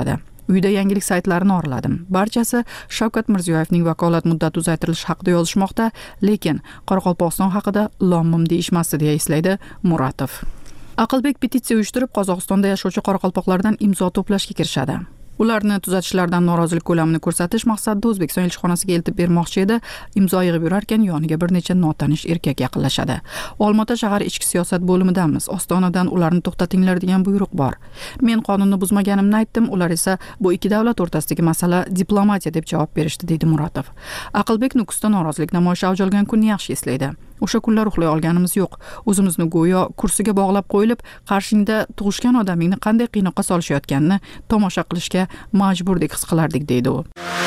Speaker 2: uyda yangilik saytlarini oraladim. Barchasi Shavkat Mirziyoyevning vakolat muddati uzaytirilishi haqida yozishmoqda, lekin Qoraqalpog'iston haqida lom-mim deyishmasdi, deya eslaydi Muratov. Aqlbek petitsiya uyushtirib Qozog'istonda yashovchi qoraqalpoqlardan imzo to'plashga kirishadi. Ularni tuzatishlardan norozilik ko'lamini ko'rsatish maqsadida O'zbekiston elchixonasiga eltib bermoqchi edi. Imzo yig'ib yurarkan yoniga bir necha notanish erkak yaqinlashadi. Olmaota shahar ichki siyosat bo'limidamiz. Ostonadan ularni to'xtatinglar degan buyruq bor. Men qonunni buzmaganimni aytdim, ular esa bu ikki davlat o'rtasidagi masala diplomatiya deb javob berishdi, deydi Muratov. Aqlbek Nukusda norozilik namoyishi avj olgan kunni yaxshi eslaydi. O'sha kunlar uxlay olganimiz yo'q. O'zimizni go'yo kursiga bog'lab qo'yilib, qarshingda tug'ishgan odamingni qanday qiynoqqa solishayotganini tomosha qilishga majburdek his qilardik, deydi u.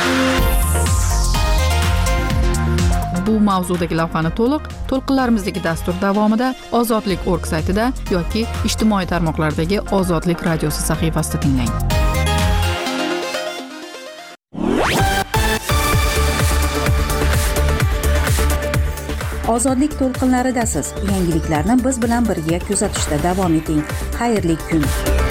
Speaker 2: Bu mavzudagi lavhani to'liq to'lqinlarimizdagi dastur davomida ozodlik точка org saytida yoki ijtimoiy tarmoqlardagi Ozodlik radiosi sahifasida tinglang.
Speaker 1: Ozodlik to'lqinlaridasiz. Yangiliklarni biz bilan birga kuzatishda davom eting. Xayrli kun.